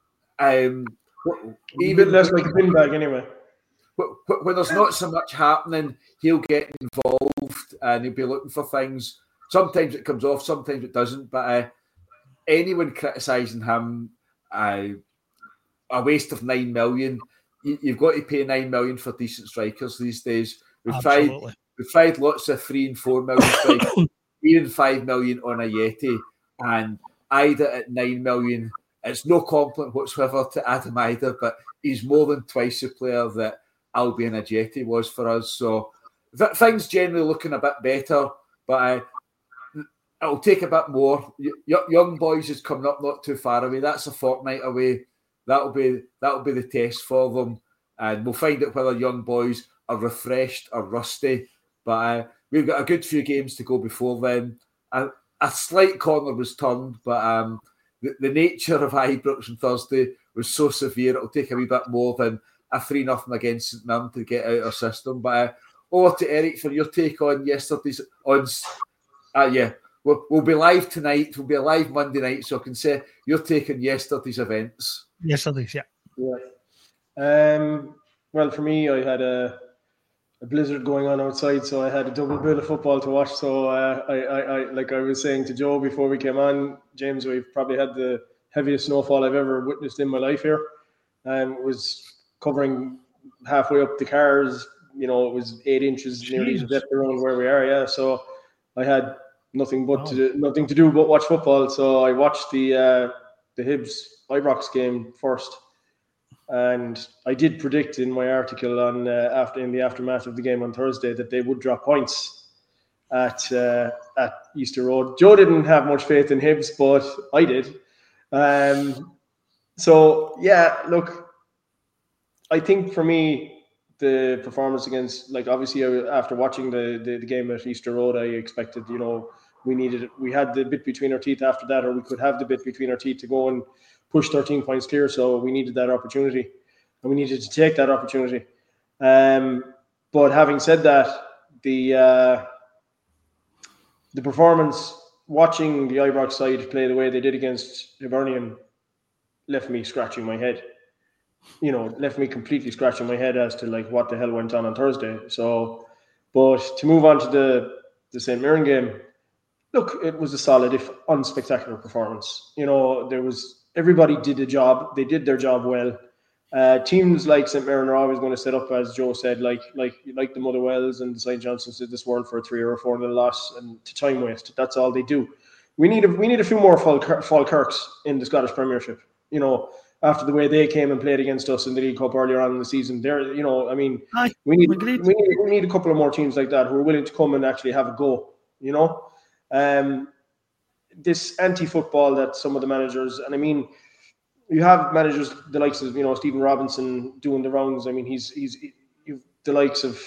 B: Even less like a bin bag, anyway.
C: When there's not so much happening, he'll get involved and he'll be looking for things. Sometimes it comes off, sometimes it doesn't. But anyone criticising him, a waste of 9 million. You've got to pay 9 million for decent strikers these days. We've tried lots of 3 and 4 million strikers, 3 and 5 million on Ajeti, and Ida at 9 million. It's no compliment whatsoever to Adam Ida, but he's more than twice the player that Albion Ajeti was for us. So things generally looking a bit better, but it'll take a bit more. Young Boys is coming up not too far away. That's a fortnight away. That'll be the test for them, and we'll find out whether Young Boys are refreshed or rusty. But we've got a good few games to go before then. A slight corner was turned, but the nature of Ibrox on Thursday was so severe, it'll take a wee bit more than a 3-0 against St Mirren to get out our system. But over to Eric for your take on yesterday's odds. We'll be live tonight. We'll be live Monday night, so I can say your take on yesterday's events.
A: Yesterday's,
B: Well, for me, I had a blizzard going on outside, so I had a double bill of football to watch. So I like I was saying to Joe before we came on, James, we've probably had the heaviest snowfall I've ever witnessed in my life here. It was covering halfway up the cars. It was 8 inches nearly the depth around where we are. Yeah, so I had nothing to do but watch football. So I watched the Hibs Ibrox game first. And I did predict in my article on in the aftermath of the game on Thursday that they would drop points at Easter Road. Joe didn't have much faith in Hibs, but I did. Look, I think for me the performance against, obviously after watching the game at Easter Road, I expected We had the bit between our teeth after that, or we could have the bit between our teeth to go and push 13 points clear. So we needed that opportunity, and we needed to take that opportunity. But having said that, the performance, watching the Ibrox side play the way they did against Hibernian, left me scratching my head. Left me completely scratching my head as to like what the hell went on Thursday. So, but to move on to the St. Mirren game, look, it was a solid, if unspectacular performance. Everybody did a job. They did their job well. Teams like St. Mirren are always going to set up, as Joe said, like the Motherwells and the St. Johnsons did this world for a 3 or 4-0 loss and to time waste. That's all they do. We need a few more Falkirks in the Scottish Premiership. After the way they came and played against us in the League Cup earlier on in the season, we need a couple of more teams like that who are willing to come and actually have a go. This anti-football that some of the managers, and I mean, you have managers the likes of Stephen Robinson doing the rounds. I mean, he's the likes of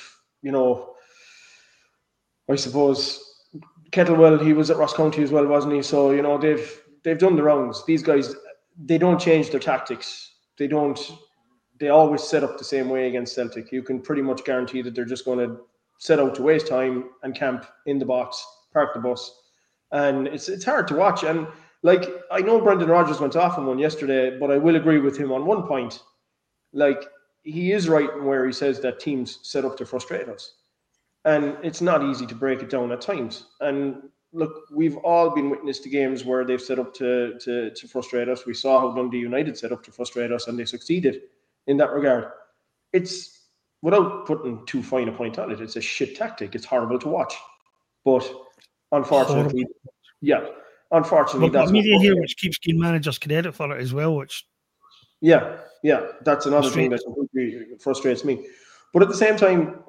B: I suppose Kettlewell. He was at Ross County as well, wasn't he? So they've done the rounds. These guys, they don't change their tactics. They always set up the same way against Celtic. You can pretty much guarantee that they're just going to set out to waste time and camp in the box, park the bus. And it's hard to watch. And like, I know Brendan Rodgers went off on one yesterday, but I will agree with him on one point. Like, he is right in where he says that teams set up to frustrate us. And it's not easy to break it down at times. And look, we've all been witness to games where they've set up to frustrate us. We saw how Dundee United set up to frustrate us, and they succeeded in that regard. It's, without putting too fine a point on it, it's a shit tactic. It's horrible to watch. But unfortunately,
A: But that's media here, which keeps getting managers credit for it as well, which
B: that's another thing that completely frustrates me. But at the same time,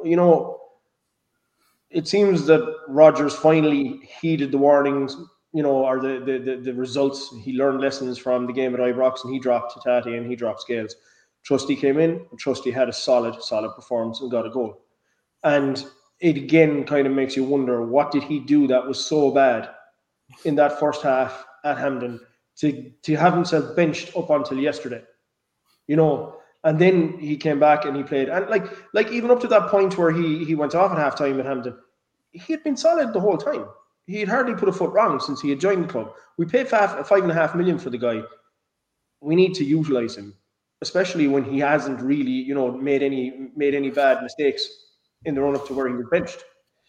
B: it seems that Rodgers finally heeded the warnings, or the results. He learned lessons from the game at Ibrox, and he dropped Hatate and he dropped Scales. Trusty came in, and Trusty had a solid performance and got a goal. And it again kind of makes you wonder, what did he do that was so bad in that first half at Hampden to have himself benched up until yesterday? And then he came back and he played. And like even up to that point where he went off at halftime at Hampden, he had been solid the whole time. He had hardly put a foot wrong since he had joined the club. We paid $5.5 million for the guy. We need to utilise him, especially when he hasn't really, made any bad mistakes in the run-up to where he was benched.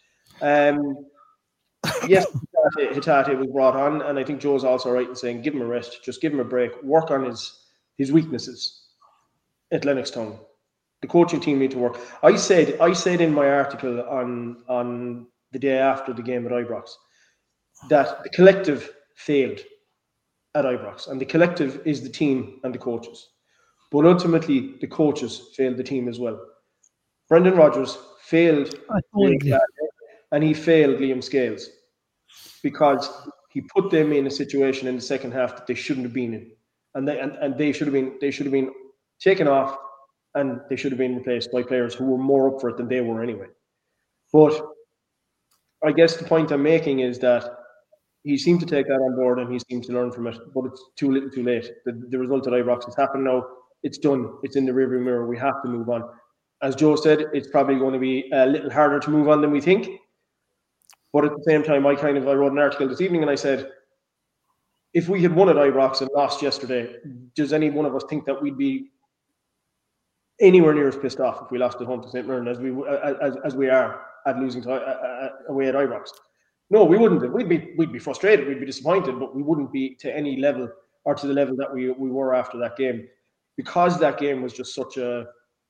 B: Yes, Hatate was brought on, and I think Joe's also right in saying, give him a rest, just give him a break, work on his weaknesses at Lennoxtown. The coaching team need to work. I said in my article on the day after the game at Ibrox that the collective failed at Ibrox, and the collective is the team and the coaches. But ultimately, the coaches failed the team as well. Brendan Rodgers failed, and he failed Liam Scales because he put them in a situation in the second half that they shouldn't have been in, and they should have been taken off, and they should have been replaced by players who were more up for it than they were anyway. But I guess the point I'm making is that he seemed to take that on board and he seemed to learn from it, but it's too little too late. The result at Ibrox has happened now. It's done. It's in the rearview mirror. We have to move on. As Joe said, it's probably going to be a little harder to move on than we think. But at the same time, I wrote an article this evening and I said, if we had won at Ibrox and lost yesterday, does any one of us think that we'd be anywhere near as pissed off if we lost at home to St. Mirren as we are at losing away at Ibrox? No, we wouldn't. We'd be frustrated. We'd be disappointed, but we wouldn't be to any level or to the level that we were after that game, because that game was just such a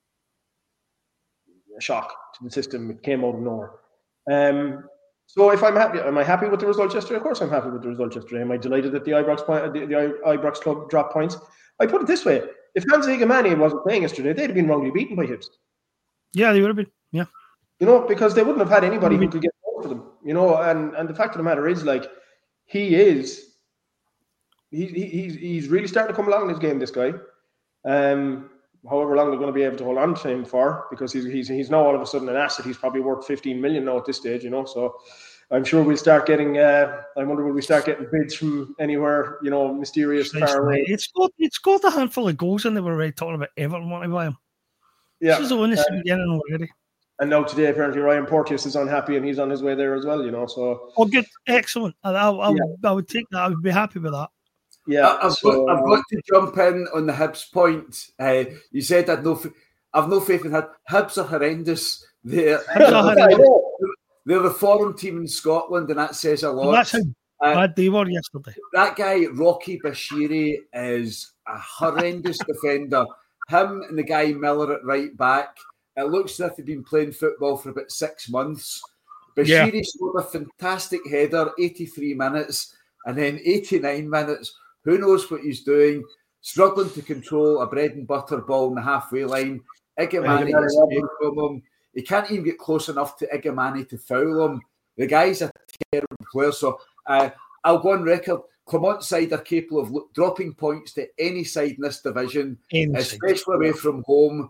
B: shock to the system. It came out of nowhere. So if I'm happy, am I happy with the result yesterday? Of course I'm happy with the result yesterday. Am I delighted that the Ibrox club dropped points? I put it this way. If Hans Higamani wasn't playing yesterday, they'd have been wrongly beaten by Hibs.
A: Yeah, they would have been. Yeah.
B: Because they wouldn't have had anybody who could get over them. And the fact of the matter is, like, he's really starting to come along in his game, this guy. However long they're going to be able to hold on to him for, because he's now all of a sudden an asset. He's probably worth 15 million now at this stage, So I'm sure we'll start getting. I wonder will we start getting bids from anywhere, mysterious far away.
A: It's got a handful of goals, and they were already talking about Everton wanting to buy him.
B: Yeah,
A: this is the one that's beginning already.
B: And now today, apparently, Ryan Porteous is unhappy, and he's on his way there as well. So.
A: Oh, good, excellent. I would take that. I would be happy with that.
B: Yeah,
C: I've got to jump in on the Hibs point. You said I've no faith in Hibs. Hibs are horrendous. They're the foreign team in Scotland, and that says a lot.
A: Well, that's how bad they were yesterday.
C: That guy, Rocky Bashiri, is a horrendous defender. Him and the guy Miller at right back, it looks as if they've been playing football for about 6 months. Bashiri scored a fantastic header, 83 minutes, and then 89 minutes. Who knows what he's doing? Struggling to control a bread and butter ball in the halfway line. Igamani gets away from him. He can't even get close enough to Igamani to foul him. The guy's a terrible player. So I'll go on record. Clermont's side are capable of dropping points to any side in this division, especially away from home.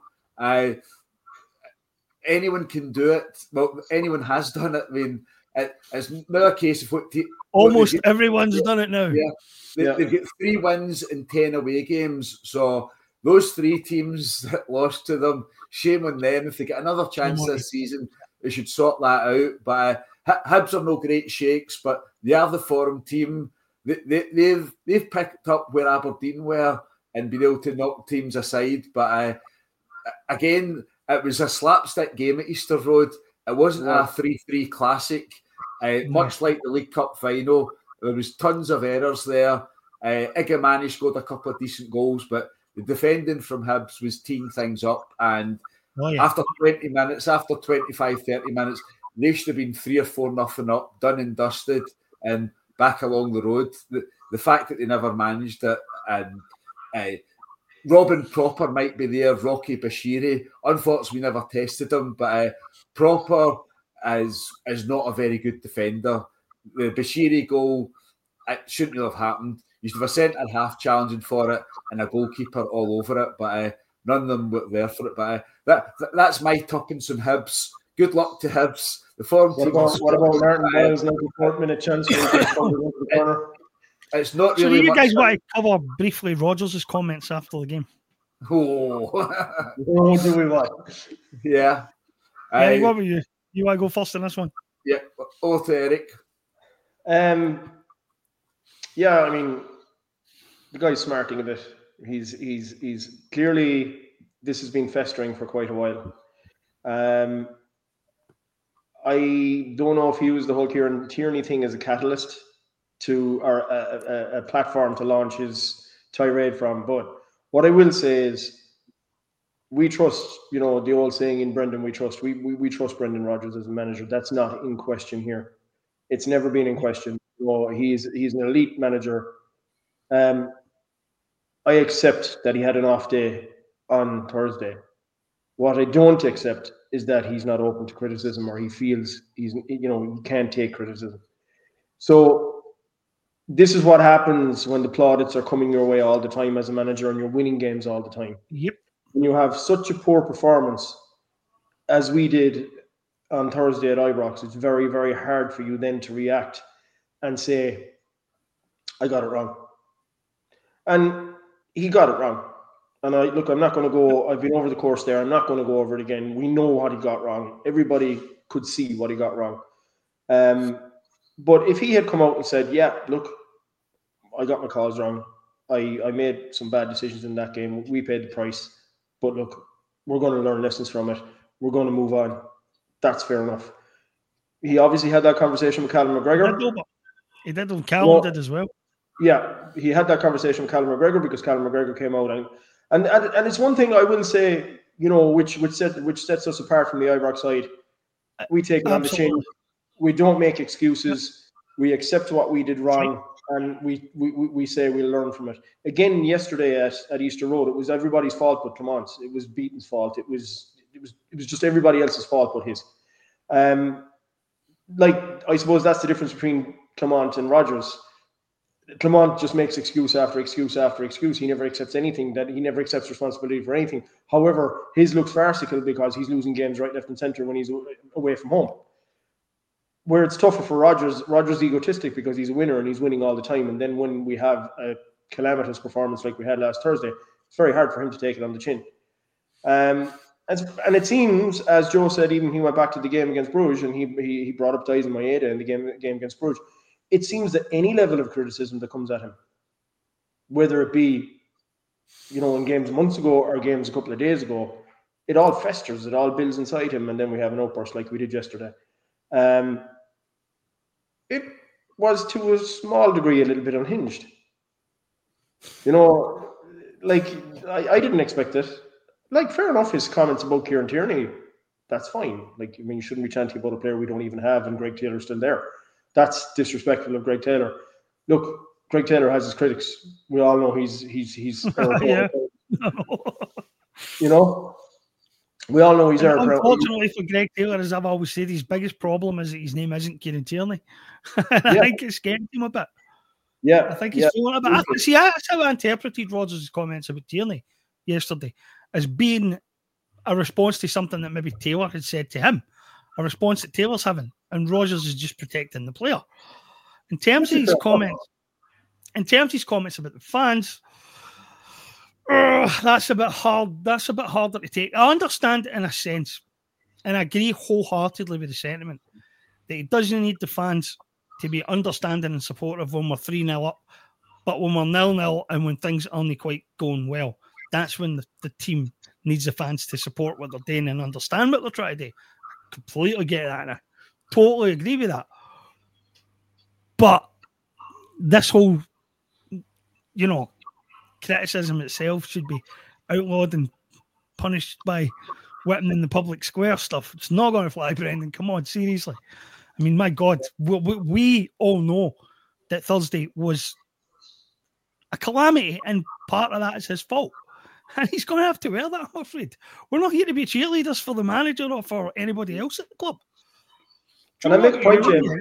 C: Anyone can do it. Well, anyone has done it. I mean, it's not a case of
A: almost everyone's done it now.
C: They've got 3 wins and 10 away games. So those 3 teams that lost to them, shame on them. If they get another chance this season, they should sort that out. But Hibs are no great shakes, but they are the foreign team. They've picked up where Aberdeen were and been able to knock teams aside. But again, it was a slapstick game at Easter Road. It wasn't a 3-3 classic. Much like the League Cup final, there was tons of errors there. Igamani scored a couple of decent goals, but the defending from Hibs was teeing things up. And after 20 minutes, after 25, 30 minutes, they should have been 3 or 4-0 up, done and dusted, and back along the road. The fact that they never managed it, and Robin Proper might be there, Rocky Bashiri. Unfortunately, we never tested him, but Proper is not a very good defender. The Bashiri goal, it shouldn't have happened. You should have a centre-half challenging for it and a goalkeeper all over it, but none of them were there for it. But that's my tuppence on Hibs. Good luck to Hibs. The form team.
B: What about Martin Boyle's 94th-minute chance?
C: It's not
A: so
C: really.
A: So you guys want to cover briefly Rodgers' comments after the game?
B: Oh, do we what?
C: Yeah.
A: What were you? You want to go first in this one?
C: Yeah. Over to Eric.
B: Yeah, I mean, the guy's smarting a bit. He's clearly, this has been festering for quite a while. I don't know if he used the whole Kieran Tierney thing as a catalyst to, or a platform to launch his tirade from. But what I will say is, we trust, the old saying in Brendan, we trust Brendan Rodgers as a manager. That's not in question here. It's never been in question. He's an elite manager. I accept that he had an off day on Thursday. What I don't accept is that he's not open to criticism, or he feels he can't take criticism. So this is what happens when the plaudits are coming your way all the time as a manager and you're winning games all the time.
A: Yep.
B: When you have such a poor performance as we did on Thursday at Ibrox, it's very, very hard for you then to react and say, I got it wrong. And he got it wrong. And I'm not going to go, I've been over the course there. I'm not going to go over it again. We know what he got wrong. Everybody could see what he got wrong. But if he had come out and said, yeah, look, I got my calls wrong. I made some bad decisions in that game. We paid the price. But look, we're going to learn lessons from it. We're going to move on. That's fair enough. He obviously had that conversation with Callum McGregor.
A: He did, and Callum did as well.
B: Yeah, he had that conversation with Callum McGregor because Callum McGregor came out and it's one thing I will say, which sets us apart from the Ibrox side. We take it on the chin. We don't make excuses. We accept what we did wrong, and we say we'll learn from it. Again, yesterday at Easter Road, it was everybody's fault but Clermont's. It was Beaton's fault. It was just everybody else's fault but his. I suppose that's the difference between Clermont and Rodgers. Clermont just makes excuse after excuse after excuse. He never accepts anything. He never accepts responsibility for anything. However, his looks farcical because he's losing games right, left, and centre when he's away from home. where it's tougher for Rodgers egotistic because he's a winner and he's winning all the time. And then when we have a calamitous performance like we had last Thursday, it's very hard for him to take it on the chin. And it seems, as Joe said, even he went back to the game against Bruges and he brought up Daizen Maeda in the game against Bruges. It seems that any level of criticism that comes at him, whether it be, in games months ago or games a couple of days ago, it all festers, it all builds inside him, and then we have an outburst like we did yesterday. It was to a small degree a little bit unhinged. I didn't expect it. Fair enough, his comments about Kieran Tierney, that's fine. You shouldn't be chanting about a player we don't even have, and Greg Taylor's still there. That's disrespectful of Greg Taylor. Look, Greg Taylor has his critics. We all know he's
A: yeah.
B: We all know he's there.
A: Unfortunately for Greg Taylor, as I've always said, his biggest problem is that his name isn't Kieran Tierney. I think it's scared him a bit.
B: Yeah,
A: I think he's feeling a bit. That's how I interpreted Rodgers' comments about Tierney yesterday, as being a response to something that maybe Taylor had said to him, a response that Taylor's having, and Rodgers is just protecting the player. In terms of his comments about the fans, that's a bit hard. That's a bit harder to take. I understand in a sense, and I agree wholeheartedly with the sentiment that he doesn't need the fans to be understanding and supportive when we're 3-0 up, but when we're 0-0 and when things aren't quite going well, that's when the team needs the fans to support what they're doing and understand what they're trying to do. I completely get that, and I totally agree with that. But this whole, criticism itself should be outlawed and punished by whipping in the public square stuff. It's not going to fly, Brendan. Come on, seriously. I mean, my God, we all know that Thursday was a calamity, and part of that is his fault. And he's going to have to wear that, I'm afraid. We're not here to be cheerleaders for the manager or for anybody else at the club.
B: And I make a point,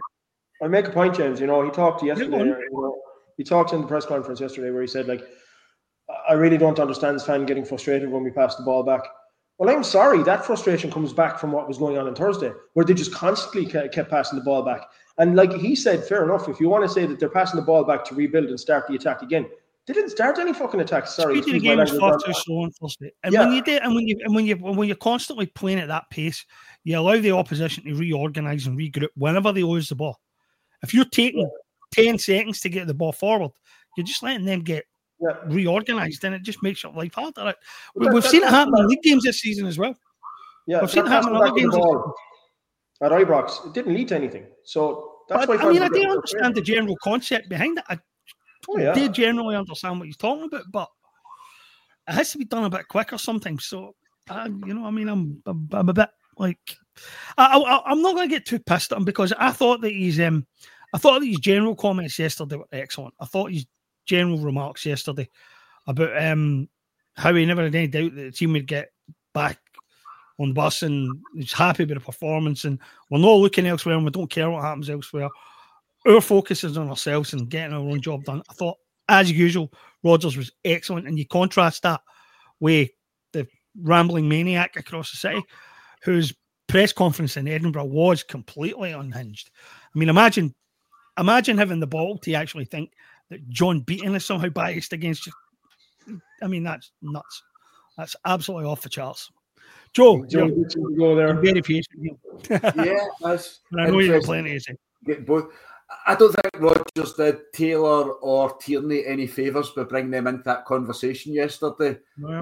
B: James. He talked yesterday. He talked in the press conference yesterday where he said, I really don't understand this fan getting frustrated when we pass the ball back. Well, I'm sorry. That frustration comes back from what was going on Thursday, where they just constantly kept passing the ball back. And like he said, fair enough. If you want to say that they're passing the ball back to rebuild and start the attack again, they didn't start any fucking attacks. Sorry,
A: the game was far too slow on Thursday. And when you do, and when you're constantly playing at that pace, you allow the opposition to reorganize and regroup whenever they lose the ball. If you're taking 10 seconds to get the ball forward, you're just letting them get reorganized, and it just makes your life harder. We've seen it happen in league games this season as well.
B: Yeah, we've seen it happen in other games at Ibrox. It didn't lead to anything. So that's why.
A: I do understand the general concept behind it. I do generally understand what he's talking about, but it has to be done a bit quicker sometimes. So, I'm a bit like, I'm not going to get too pissed at him because I thought that his general comments yesterday were excellent. I thought his general remarks yesterday about how he never had any doubt that the team would get back on the bus, and he's happy with the performance, and we're not looking elsewhere and we don't care what happens elsewhere. Our focus is on ourselves and getting our own job done. I thought, as usual, Rodgers was excellent, and you contrast that with the rambling maniac across the city whose press conference in Edinburgh was completely unhinged. I mean, imagine having the ball to actually think that John Beaton is somehow biased against you. I mean, that's nuts. That's absolutely off the charts. Joe, you're very patient.
C: Yeah, that's
A: I know you're plenty to say.
C: Both. I don't think Rodgers did Taylor or Tierney any favours by bringing them into that conversation yesterday.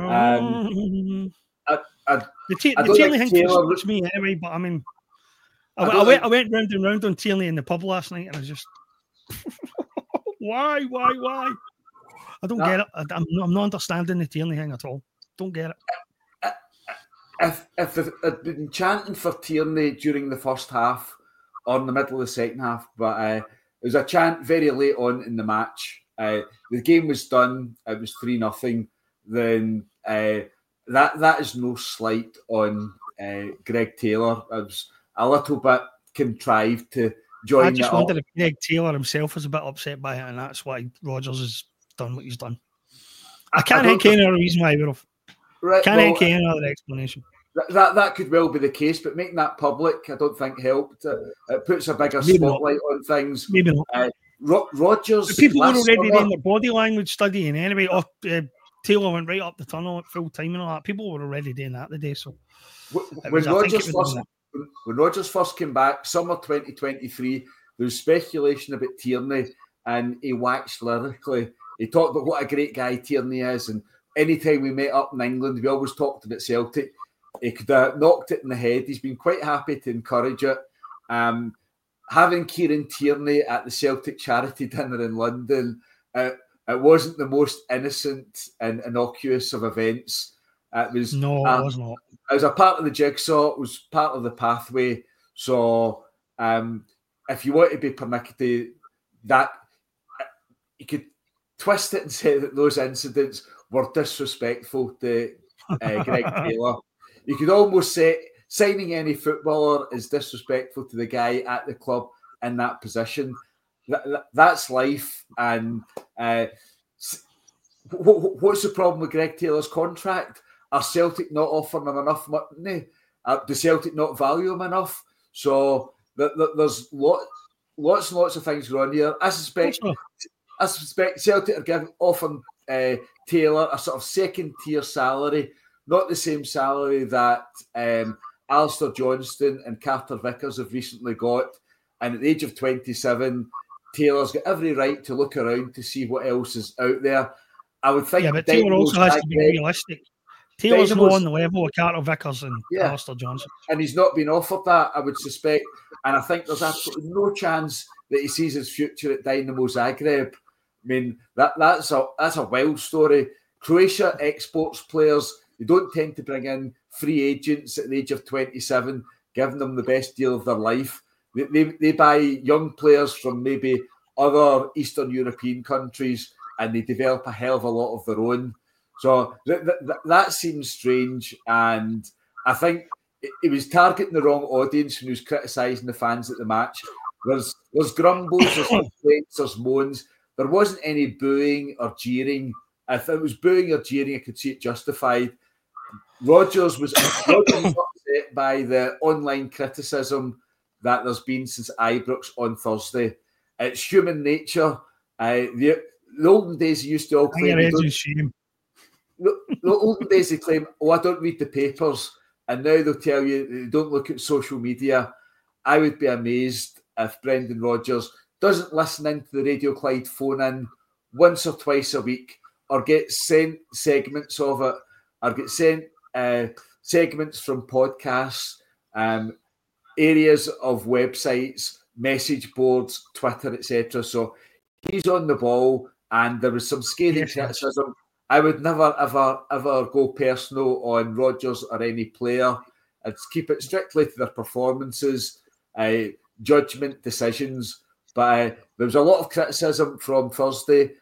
A: The Tierney thing frustrates me anyway, but I mean, I went round and round on Tierney in the pub last night, and I was just, why? I don't get it. I'm not understanding the Tierney thing at all. Don't get it.
C: If I'd been chanting for Tierney during the first half or in the middle of the second half, but it was a chant very late on in the match. The game was done. It was 3-0. Then that is no slight on Greg Taylor. It was a little bit contrived to join.
A: I just wonder if Greg Taylor himself was a bit upset by it, and that's why Rodgers has done what he's done. I can't think any other reason why he would have. Can't think any other explanation.
C: That could well be the case, but making that public, I don't think helped. It puts a bigger
A: Maybe
C: spotlight on things.
A: Maybe not.
C: Rodgers.
A: But people were already doing their body language studying anyway. Taylor went right up the tunnel at full time and all that. People were already doing that today. So
C: when Rodgers first came back, summer 2023, there was speculation about Tierney, and he waxed lyrically. He talked about what a great guy Tierney is, and anytime we met up in England, we always talked about Celtic. He could have knocked it in the head. He's been quite happy to encourage it. Having Kieran Tierney at the Celtic charity dinner in London, it wasn't the most innocent and innocuous of events. It was
A: it was not.
C: It was a part of the jigsaw. It was part of the pathway. So if you want to be pernickety, that you could twist it and say that those incidents were disrespectful to Greg Taylor. You could almost say signing any footballer is disrespectful to the guy at the club in that position. That's life. And what's the problem with Greg Taylor's contract? Are Celtic not offering him enough money? Does Celtic not value him enough? So there's lots and lots of things going on here. I suspect Celtic are offering Taylor a sort of second-tier salary, not the same salary that Alistair Johnston and Carter Vickers have recently got. And at the age of 27, Taylor's got every right to look around to see what else is out there. I would think.
A: Yeah, but Taylor also has to be realistic. Taylor's not on the level of Carter Vickers and Alistair Johnston.
C: And he's not been offered that, I would suspect. And I think there's absolutely no chance that he sees his future at Dynamo Zagreb. I mean, that's a wild story. Croatia exports players. They don't tend to bring in free agents at the age of 27, giving them the best deal of their life. They buy young players from maybe other Eastern European countries, and they develop a hell of a lot of their own. So that seems strange, and I think he was targeting the wrong audience when he was criticising the fans at the match. There's grumbles, there's complaints, there's moans. There wasn't any booing or jeering. If it was booing or jeering, I could see it justified. Rodgers was upset by the online criticism that there's been since Ibrox on Thursday. It's human nature. The olden days, he used to all claim... The olden days, they claim, I don't read the papers. And now they'll tell you they don't look at social media. I would be amazed if Brendan Rodgers doesn't listen into the Radio Clyde phone-in once or twice a week, or get sent segments of it, or get sent segments from podcasts, areas of websites, message boards, Twitter, etc. So he's on the ball, and there was some scathing criticism. I would never, ever go personal on Rodgers or any player. I'd keep it strictly to their performances, judgment, decisions. But there was a lot of criticism from Thursday.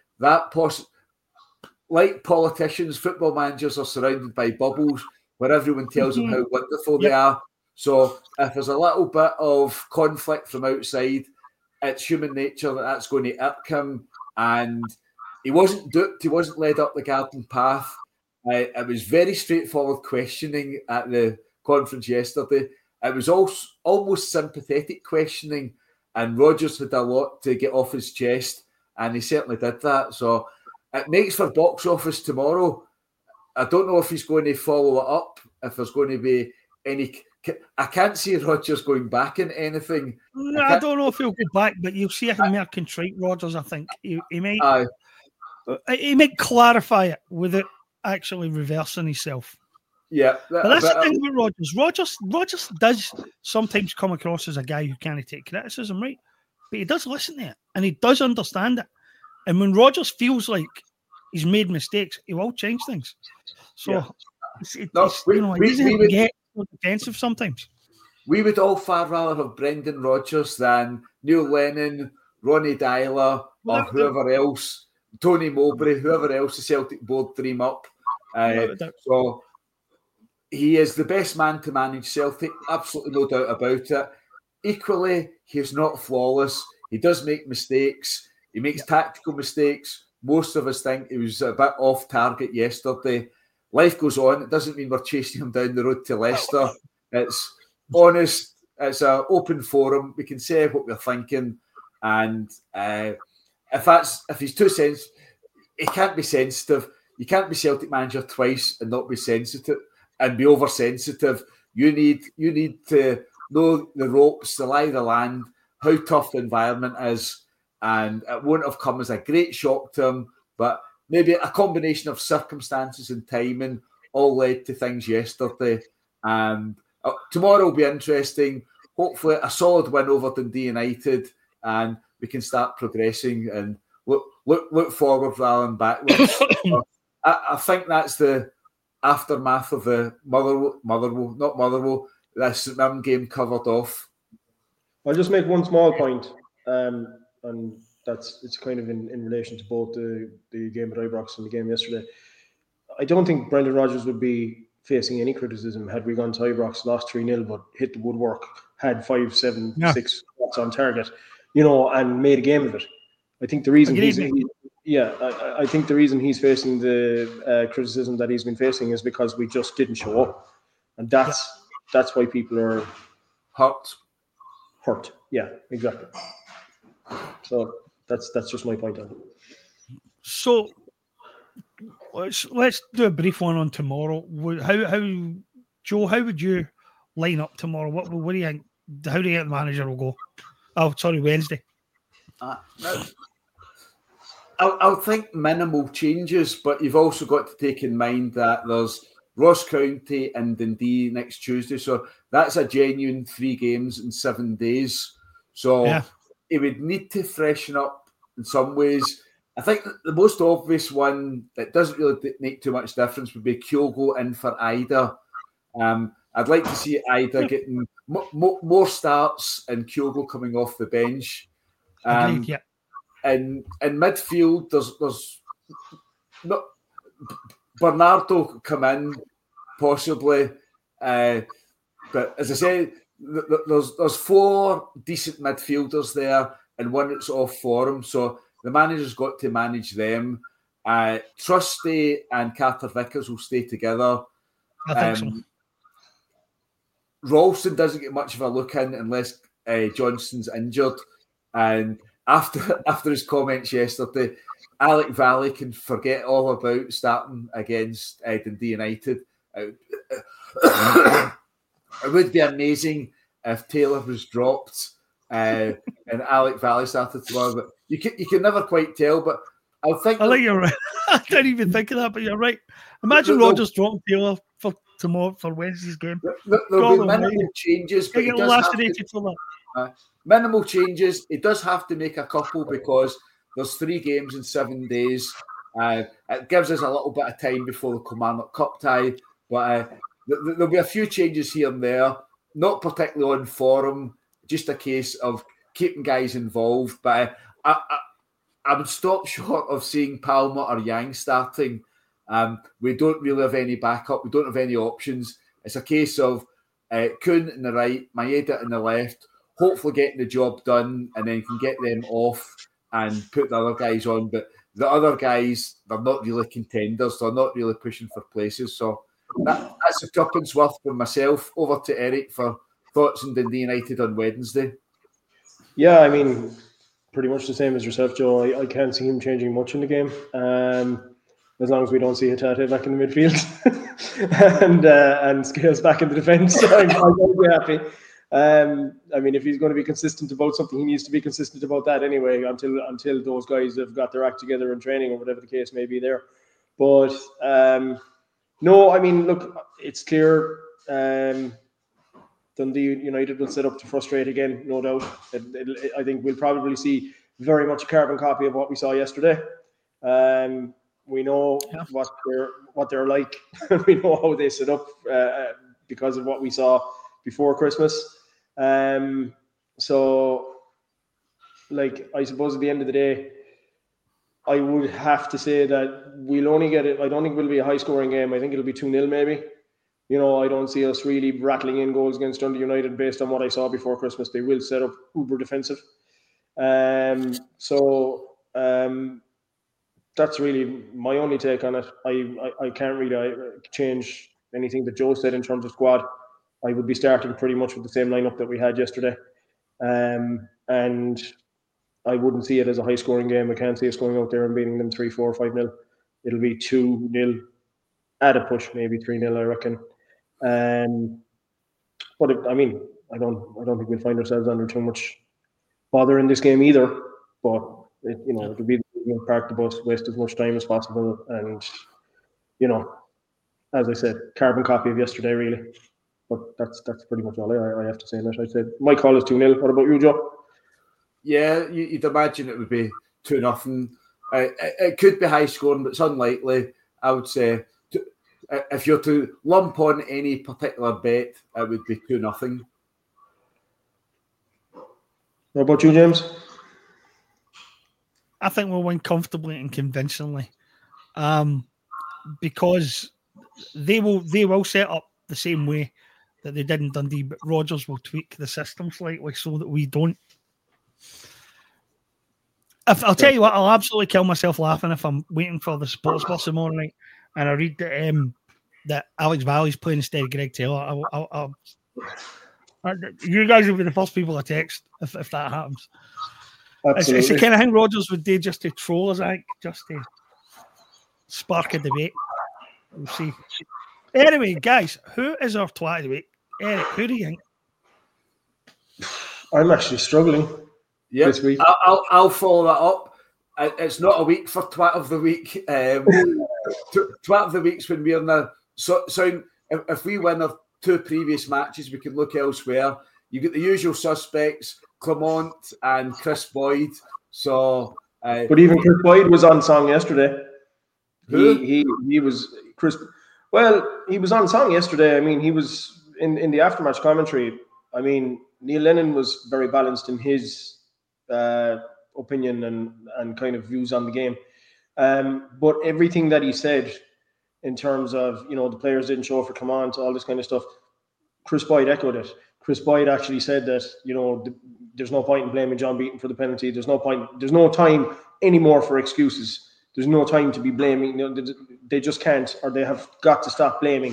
C: Like politicians, football managers are surrounded by bubbles where everyone tells them how wonderful they are. So if there's a little bit of conflict from outside, it's human nature that's going to irk him. And he wasn't duped. He wasn't led up the garden path. It was very straightforward questioning at the conference yesterday. It was almost sympathetic questioning, and Rodgers had a lot to get off his chest, and he certainly did that. So it makes for box office tomorrow. I don't know if he's going to follow it up, if there's going to be any... I can't see Rodgers going back in anything.
A: No, I don't know if he'll go back, but you'll see a more contrite Rodgers, I think. He might clarify it without actually reversing himself.
C: Yeah.
A: But that's the thing about Rodgers. Rodgers does sometimes come across as a guy who can't take criticism, right? But he does listen to it, and he does understand it. And when Rodgers feels like he's made mistakes, he will change things. So it's easy to get defensive sometimes.
C: We would all far rather have Brendan Rodgers than Neil Lennon, Ronnie Dyler, or whoever else, Tony Mowbray, whoever else the Celtic board dream up. So he is the best man to manage Celtic, absolutely no doubt about it. Equally, he's not flawless. He does make mistakes. He makes tactical mistakes. Most of us think he was a bit off target yesterday. life goes on. It doesn't mean we're chasing him down the road to Leicester. It's honest. It's an open forum. We can say what we're thinking, and if he's too sensitive, he can't be sensitive. You can't be Celtic manager twice and not be sensitive and be oversensitive. You need to know the ropes, the lie of the land, how tough the environment is, and it won't have come as a great shock to him, but maybe a combination of circumstances and timing all led to things yesterday. And tomorrow will be interesting. Hopefully a solid win over Dundee United, and we can start progressing and look forward rather than backwards. I think that's the aftermath of the Motherwell, the St Mirren game covered off.
B: I'll just make one small point, and it's kind of in relation to both the game at Ibrox and the game yesterday. I don't think Brendan Rodgers would be facing any criticism had we gone to Ibrox, lost 3-0, but hit the woodwork, had 5, 7, 6 shots on target, and made a game of it. I think the reason I think the reason he's facing the criticism that he's been facing is because we just didn't show up, and that's why people are hurt. Yeah, exactly. So that's just my point on it.
A: So let's do a brief one on tomorrow. How Joe? How would you line up tomorrow? What do you think? How do you think the manager will go? Oh, sorry, Wednesday.
C: I think minimal changes, but you've also got to take in mind that there's Ross County and Dundee next Tuesday, so that's a genuine 3 games in 7 days. So it would need to freshen up in some ways. I think the most obvious one that doesn't really make too much difference would be Kyogo in for Ida. I'd like to see Ida getting more starts and Kyogo coming off the bench. In midfield, there's not Bernardo come in possibly, but as I say, there's 4 decent midfielders there and one that's off form, so the manager's got to manage them. Trusty and Carter Vickers will stay together.
A: I think so.
C: Ralston doesn't get much of a look in unless Johnston's injured, and after his comments yesterday, Alec Valley can forget all about starting against Dundee United. It would be amazing if Taylor was dropped and Alec Valley started tomorrow, but you can never quite tell. But I think
A: you're right. I didn't even think of that, but you're right. Imagine Rodgers dropping Taylor for tomorrow for Wednesday's game.
C: There'll be minimal changes, but minimal changes. It does have to make a couple because there's 3 games in 7 days. It gives us a little bit of time before the Kilmarnock Cup tie, but there'll be a few changes here and there. Not particularly on form, just a case of keeping guys involved. But I would stop short of seeing Palmer or Yang starting. We don't really have any backup. We don't have any options. It's a case of Kuhn in the right, Maeda in the left, hopefully getting the job done, and then can get them off and put the other guys on. But the other guys, they're not really contenders. They're not really pushing for places. So that's a tuppence worth from myself. Over to Eric for thoughts on Dundee United on Wednesday.
B: Yeah, I mean, pretty much the same as yourself, Joe. I can't see him changing much in the game. As long as we don't see Hatate back in the midfield and Scales back in the defence, I'm going to be happy. I mean, if he's going to be consistent about something, he needs to be consistent about that anyway until those guys have got their act together in training or whatever the case may be there. But no, I mean, look, it's clear Dundee United will set up to frustrate again, no doubt. I think we'll probably see very much a carbon copy of what we saw yesterday. We know what they're like. We know how they set up because of what we saw before Christmas. So, like, I suppose at the end of the day, I would have to say that we'll only get it. I don't think it'll be a high-scoring game. I think it'll be 2-0 maybe. I don't see us really rattling in goals against Dundee United based on what I saw before Christmas. They will set up uber defensive. that's really my only take on it. I can't really change anything that Joe said in terms of squad. I would be starting pretty much with the same lineup that we had yesterday, and I wouldn't see it as a high-scoring game. I can't see us going out there and beating them 3-4 or 5-0. It'll be 2-0 at a push, maybe 3-0, I reckon. But I don't think we'll find ourselves under too much bother in this game either. But it'll be park the bus, waste as much time as possible, and as I said, carbon copy of yesterday, really. But that's pretty much all I have to say on that. I said my call is 2-0. What about you, Joe?
C: Yeah, you'd imagine it would be 2-0. It could be high scoring, but it's unlikely. I would say if you're to lump on any particular bet, it would be 2-0.
B: What about you, James?
A: I think we'll win comfortably and convincingly, because they will set up the same way that they did in Dundee, but Rodgers will tweak the system slightly so that we don't. I'll tell you what, I'll absolutely kill myself laughing if I'm waiting for the sports bus tomorrow night and I read that Alex Valley's playing instead of Greg Taylor. You guys will be the first people I text if that happens. Absolutely. It's the kind of thing Rodgers would do just to troll us, I think, just to spark a debate. We'll see. Anyway, guys, who is our twat of the week? Eric, who do you think?
B: I'm actually struggling this week.
C: I'll follow that up. It's not a week for twat of the week. Twat of the week's when we're in the so if we win our 2 previous matches, we can look elsewhere. You get the usual suspects, Clement and Chris Boyd. So,
B: but even Chris Boyd was on song yesterday. He was Chris. Well, he was on song yesterday. I mean, he was in the aftermatch commentary. I mean, Neil Lennon was very balanced in his opinion and kind of views on the game. But everything that he said in terms of, the players didn't show for Clement, all this kind of stuff, Chris Boyd echoed it. Chris Boyd actually said that, there's no point in blaming John Beaton for the penalty. There's no time anymore for excuses. There's no time to be blaming. They just can't, or they have got to stop blaming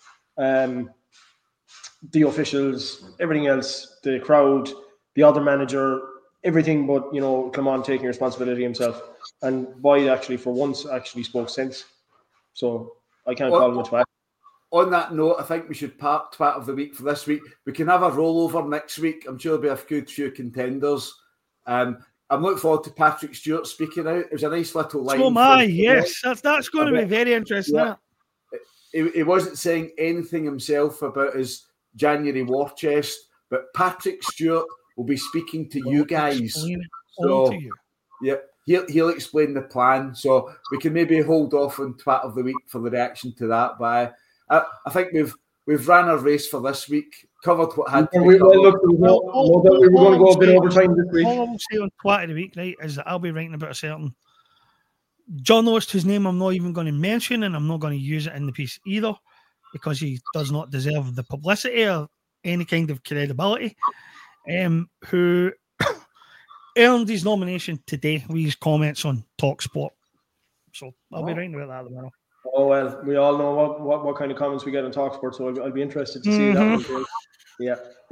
B: the officials, everything else, the crowd, the other manager, everything but, Clement taking responsibility himself. And Boyd actually, for once, spoke sense. So I can't call him a twat.
C: On that note, I think we should park twat of the week for this week. We can have a rollover next week. I'm sure there'll be a good few contenders. I'm looking forward to Patrick Stewart speaking out. It was a nice little line.
A: So am I, yes. That's going to be very interesting.
C: Yeah. He wasn't saying anything himself about his January war chest, but Patrick Stewart will be speaking to you guys. Yeah, he'll explain the plan. So we can maybe hold off on twat of the week for the reaction to that. But I think we've ran our race for this week, covered what had to be covered.
B: We were going to go a bit over time this week.
A: All I will say on twat of the week, right, is that I'll be writing about a certain journalist whose name I'm not even going to mention, and I'm not going to use it in the piece either, because he does not deserve the publicity or any kind of credibility, who earned his nomination today with his comments on TalkSport. So I'll be writing about that tomorrow.
B: Oh, well, we all know what kind of comments we get on TalkSport, so I'll be interested to see that one. Yeah.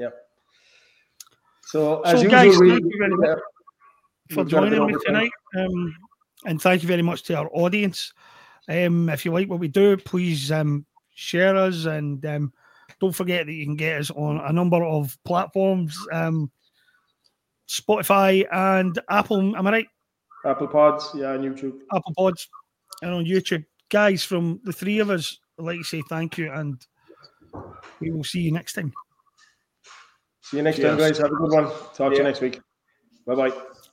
B: So as usual,
A: guys, thank you very much for joining me tonight. And thank you very much to our audience. If you like what we do, please share us, and don't forget that you can get us on a number of platforms, Spotify and Apple. Am I right?
B: Apple Pods, yeah, and YouTube.
A: Apple Pods and on YouTube. Guys, from the three of us, I'd like to say thank you, and we will see you next time.
B: See you next time, guys. Have a good one. Talk to you next week. Bye-bye.